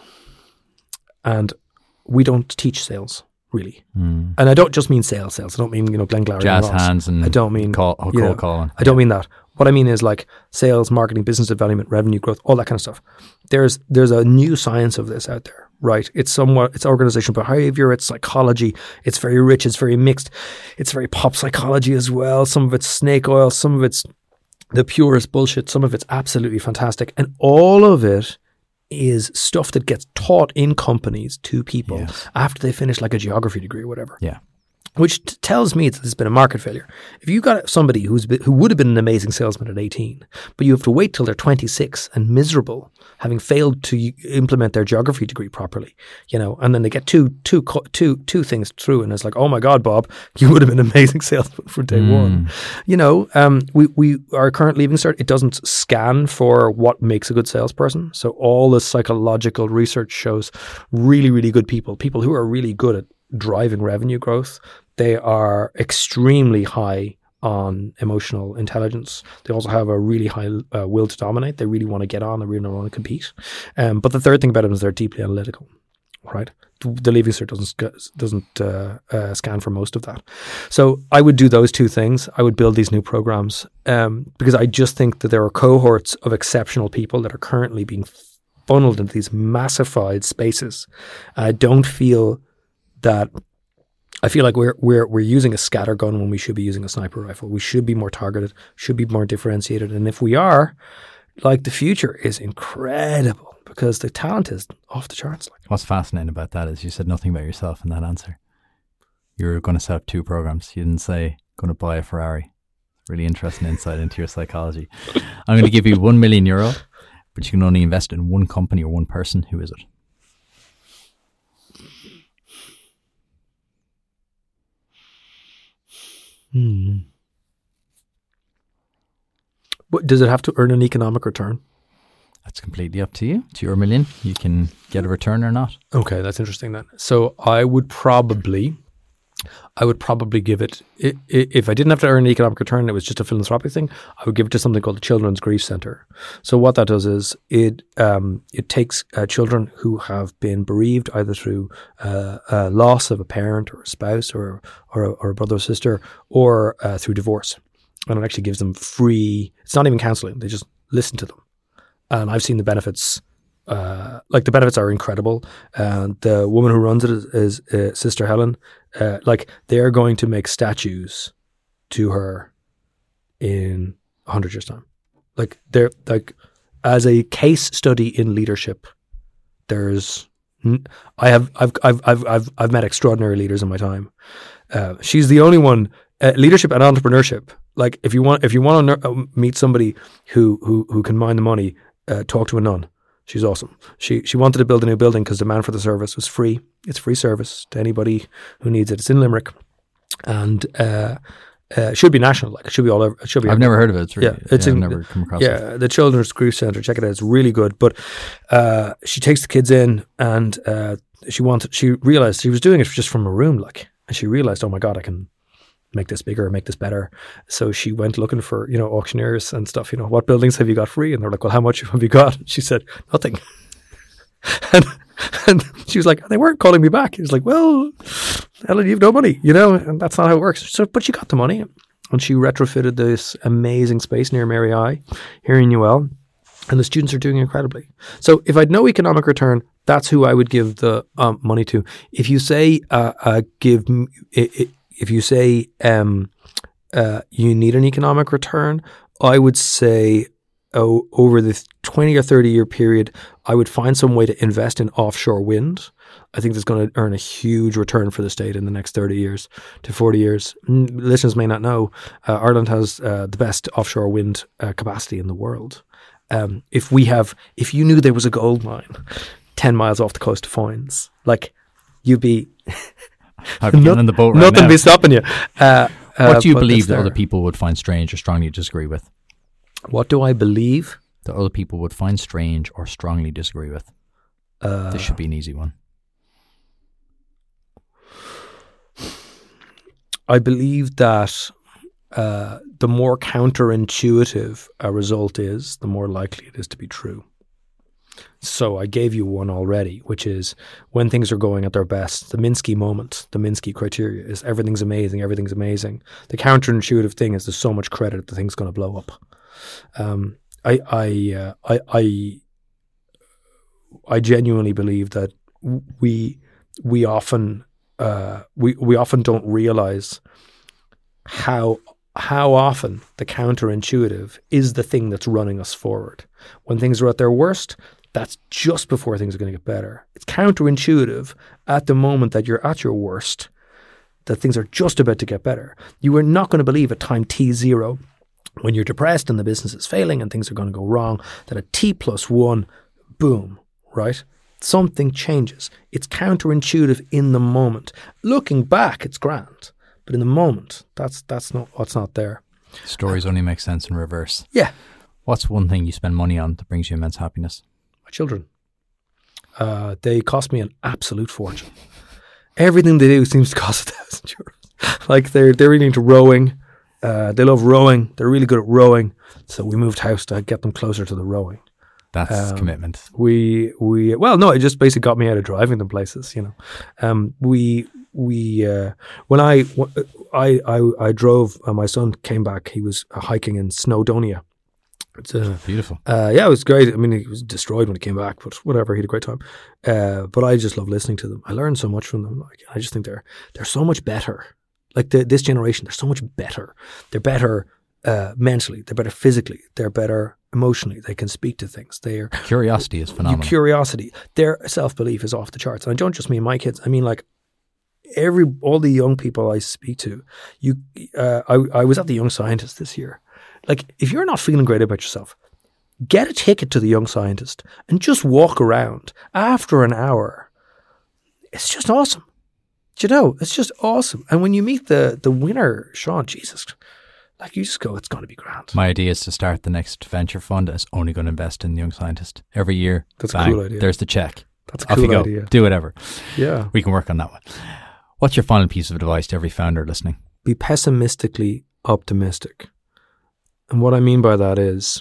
And we don't teach sales, really. Mm. And I don't just mean sales, sales. I don't mean, you know, Glenn Glary jazz and Ross. hands and I don't mean call, call, you know, calling. I don't mean that. What I mean is like sales, marketing, business development, revenue growth, all that kind of stuff. There's there's a new science of this out there, right? It's somewhat, it's organizational behavior, it's psychology. It's very rich, it's very mixed. It's very pop psychology as well. Some of it's snake oil, some of it's the purest bullshit, some of it's absolutely fantastic. And all of it is stuff that gets taught in companies to people yes. after they finish like a geography degree or whatever. Yeah. Which t- tells me that there's been a market failure. If you got somebody who's been, who would have been an amazing salesman at eighteen, but you have to wait till they're twenty-six and miserable, having failed to implement their geography degree properly, you know, and then they get two, two, two, two things through, and it's like, oh my God, Bob, you would have been an amazing salesman from day mm. one. You know, um, we we our current Leaving Cert, it doesn't scan for what makes a good salesperson. So all the psychological research shows really, really good people, people who are really good at driving revenue growth. They are extremely high on emotional intelligence. They also have a really high uh, will to dominate. They really want to get on. They really want to compete. Um, but the third thing about them is they're deeply analytical, right? The Leaving Cert doesn't doesn't uh, uh, scan for most of that. So I would do those two things. I would build these new programs um, because I just think that there are cohorts of exceptional people that are currently being funneled into these massified spaces. I don't feel that. I feel like we're we're we're using a scatter gun when we should be using a sniper rifle. We should be more targeted, should be more differentiated. And if we are, like, the future is incredible because the talent is off the charts. Like, what's fascinating about that is you said nothing about yourself in that answer. You were going to set up two programs. You didn't say going to buy a Ferrari. Really interesting insight into your psychology. I'm going to give you one million euro, but you can only invest in one company or one person. Who is it? Hmm. But does it have to earn an economic return? That's completely up to you. It's your million. You can get a return or not. Okay, that's interesting then. So I would probably, I would probably give it, if I didn't have to earn an economic return and it was just a philanthropic thing, I would give it to something called the Children's Grief Center. So what that does is it um, it takes uh, children who have been bereaved either through uh, a loss of a parent or a spouse or or a, or a brother or sister or uh, through divorce. And it actually gives them free, it's not even counseling, they just listen to them. And I've seen the benefits. Uh, like the benefits are incredible. And the woman who runs it is, is uh, Sister Helen. Uh, like they're going to make statues to her in a hundred years' time. Like they're like as a case study in leadership. There's I have I've I've I've I've I've met extraordinary leaders in my time. Uh, she's the only one. Uh, leadership and entrepreneurship. Like if you want, if you want to ner- meet somebody who who who can mind the money, uh, talk to a nun. She's awesome. She she wanted to build a new building because demand for the service was free. It's free service to anybody who needs it. It's in Limerick, and uh, uh, it should be national. Like it should be all over. It should be. I've never heard of it. It's really, yeah, it's yeah, in, I've never come across yeah, it. the Children's Grief Centre. Check it out. It's really good. But uh, she takes the kids in, and uh, she wanted. She realized she was doing it just from a room, like, and she realized, oh my God, I can make this bigger, make this better. So she went looking for, you know, auctioneers and stuff, you know, what buildings have you got free? And they're like, well, how much have you got? She said, nothing. and, and she was like, they weren't calling me back. He was like, well, Ellen, you've no money, you know, and that's not how it works. So, but she got the money and she retrofitted this amazing space near Mary I here in Newell. And the students are doing incredibly. So if I'd no economic return, that's who I would give the um, money to. If you say, uh, uh, give it, it, If you say um, uh, you need an economic return, I would say oh, over the twenty or thirty year period, I would find some way to invest in offshore wind. I think that's going to earn a huge return for the state in the next thirty years to forty years. Mm, listeners may not know, uh, Ireland has uh, the best offshore wind uh, capacity in the world. Um, if we have, if you knew there was a gold mine ten miles off the coast of Foynes, like you'd be... I'd be getting in the boat right Nothing now. be stopping you. Uh, What do you uh, believe that there. other people would find strange or strongly disagree with? What do I believe? That other people would find strange or strongly disagree with? Uh, This should be an easy one. I believe that uh, the more counterintuitive a result is, the more likely it is to be true. So I gave you one already, which is when things are going at their best, the Minsky moment, the Minsky criteria is everything's amazing, everything's amazing. The counterintuitive thing is there's so much credit the thing's going to blow up. Um, I I, uh, I I I genuinely believe that we we often uh, we we often don't realize how how often the counterintuitive is the thing that's running us forward. When things are at their worst, that's just before things are going to get better. It's counterintuitive at the moment that you're at your worst, that things are just about to get better. You are not going to believe at time T zero, when you're depressed and the business is failing and things are going to go wrong, that at T plus one, boom, right? Something changes. It's counterintuitive in the moment. Looking back, it's grand. But in the moment, that's that's not what's not there. Stories only make sense in reverse. Yeah. What's one thing you spend money on that brings you immense happiness? My children. Uh, they cost me an absolute fortune. Everything they do seems to cost a thousand euros. Like they're they're really into rowing. Uh, they love rowing. They're really good at rowing. So we moved house to get them closer to the rowing. That's Um, commitment. We we well no, it just basically got me out of driving them places. You know, um, we we uh, when I I I, I drove. Uh, my son came back. He was hiking in Snowdonia. It's a Beautiful. Uh, yeah, it was great. I mean, he was destroyed when he came back, but whatever, he had a great time. Uh, but I just love listening to them. I learned so much from them. Like, I just think they're they're so much better. Like the, this generation, they're so much better. They're better uh, mentally. They're better physically. They're better emotionally. They can speak to things. They're Curiosity is phenomenal. curiosity. Their self belief is off the charts. And I don't just mean my kids. I mean like every all the young people I speak to. You, uh, I I was at the Young Scientist this year. Like, if you're not feeling great about yourself, get a ticket to the Young Scientist and just walk around. After an hour, it's just awesome. Do you know? It's just awesome. And when you meet the the winner, Sean, Jesus, like you just go, it's going to be grand. My idea is to start the next venture fund that's only going to invest in the Young Scientist every year. That's a bang, cool idea. There's the check. That's a Off cool you go. idea. Do whatever. Yeah. We can work on that one. What's your final piece of advice to every founder listening? Be pessimistically optimistic. And what I mean by that is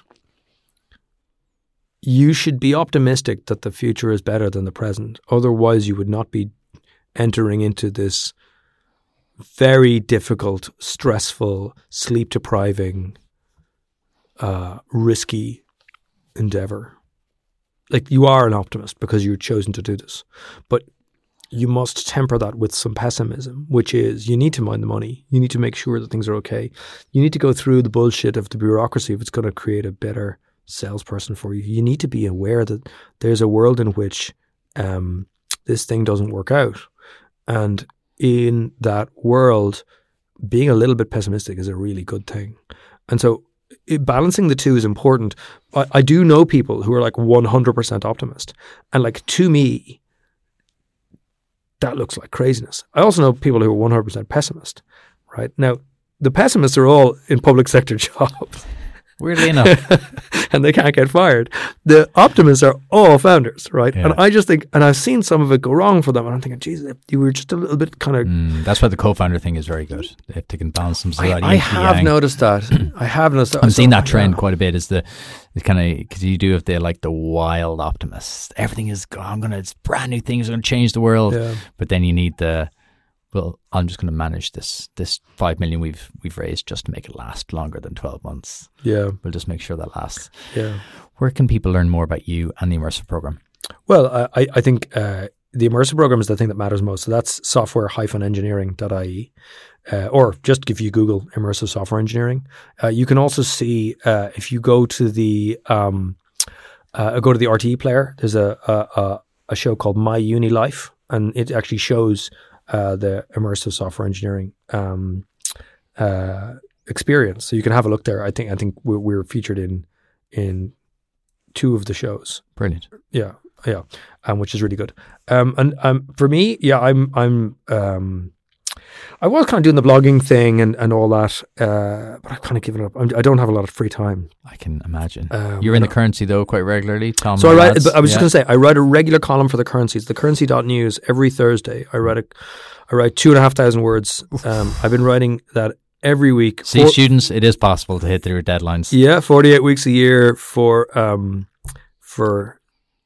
you should be optimistic that the future is better than the present. Otherwise, you would not be entering into this very difficult, stressful, sleep-depriving, uh, risky endeavor. Like, you are an optimist because you've chosen to do this. But you must temper that with some pessimism, which is you need to mind the money. You need to make sure that things are okay. You need to go through the bullshit of the bureaucracy if it's going to create a better salesperson for you. You need to be aware that there's a world in which um, this thing doesn't work out. And in that world, being a little bit pessimistic is a really good thing. And so it, balancing the two is important. I, I do know people who are like one hundred percent optimist. And like to me, that looks like craziness. I also know people who are one hundred percent pessimist, right? Now, the pessimists are all in public sector jobs. Weirdly enough. And they can't get fired. The optimists are all founders, right? Yeah. And I just think, and I've seen some of it go wrong for them, and I'm thinking, Jesus, you were just a little bit kind of... Mm, that's why the co-founder thing is very good. If they can balance themselves out. I, I have noticed that. I have noticed that. I've seen So, that trend yeah. quite a bit. Is the, the kind of, because you do have the like the wild optimists. Everything is, oh, I'm gonna, it's brand new things are gonna change the world. Yeah. But then you need the, well, I'm just gonna manage this this five million we've we've raised just to make it last longer than twelve months. Yeah. We'll just make sure that lasts. Yeah. Where can people learn more about you and the Immersive program? Well, I, I think uh, the immersive program is the thing that matters most. So that's software dash engineering dot I E. Uh, or just if you Google immersive software engineering. Uh, you can also see uh, if you go to the um, uh, go to the R T E player. There's a a, a a show called My Uni Life, and it actually shows uh, the immersive software engineering um, uh, experience. So you can have a look there. I think I think we're, we're featured in in two of the shows. Brilliant. Yeah, yeah, um, which is really good. Um, and um, for me, yeah, I'm I'm um, I was kind of doing the blogging thing and, and all that, uh, but I've kind of given it up. I'm, I don't have a lot of free time. I can imagine. Um, You're in the I don't- Currency though quite regularly, Tom. So I write. Lads? But I was just Yeah. going to say, I write a regular column for the Currency. It's the currency dot news every Thursday. I write a, I write two and a half thousand words. Um, I've been writing that every week. See, Four- students, it is possible to hit their deadlines. Yeah, forty-eight weeks a year for um for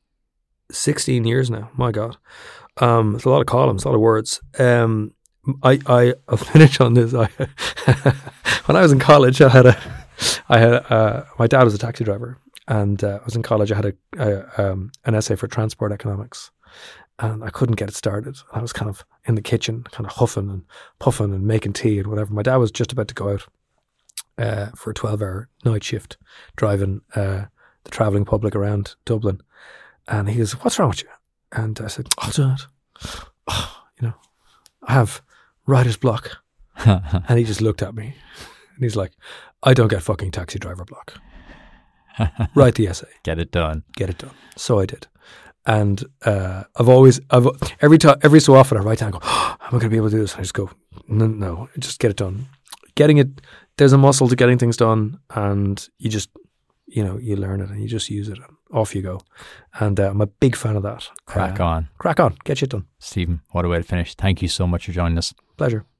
sixteen years now. My God, um, it's a lot of columns, a lot of words. Um, I I I'll finish on this. I when I was in college, I had a I had uh, my dad was a taxi driver, and uh, I was in college. I had a, a um, an essay for transport economics, and I couldn't get it started. I was kind of in the kitchen, kind of huffing and puffing and making tea and whatever. My dad was just about to go out uh, for a twelve-hour night shift, driving uh, the travelling public around Dublin, and he goes, "What's wrong with you?" And I said, "Oh, Dad, oh, you know, I have writer's block." And he just looked at me, and he's like, "I don't get fucking taxi driver block. Write the essay, Get it done. get it done." So I did. And uh, I've always, I've every time, every so often, I write down, and go, oh, "Am I going to be able to do this?" And I just go, "No, no, just get it done." Getting it, there's a muscle to getting things done, and you just, you know, you learn it and you just use it, and off you go. And uh, I'm a big fan of that. Crack Uh, on. Crack on, get shit done. Stephen, what a way to finish. Thank you so much for joining us. Pleasure.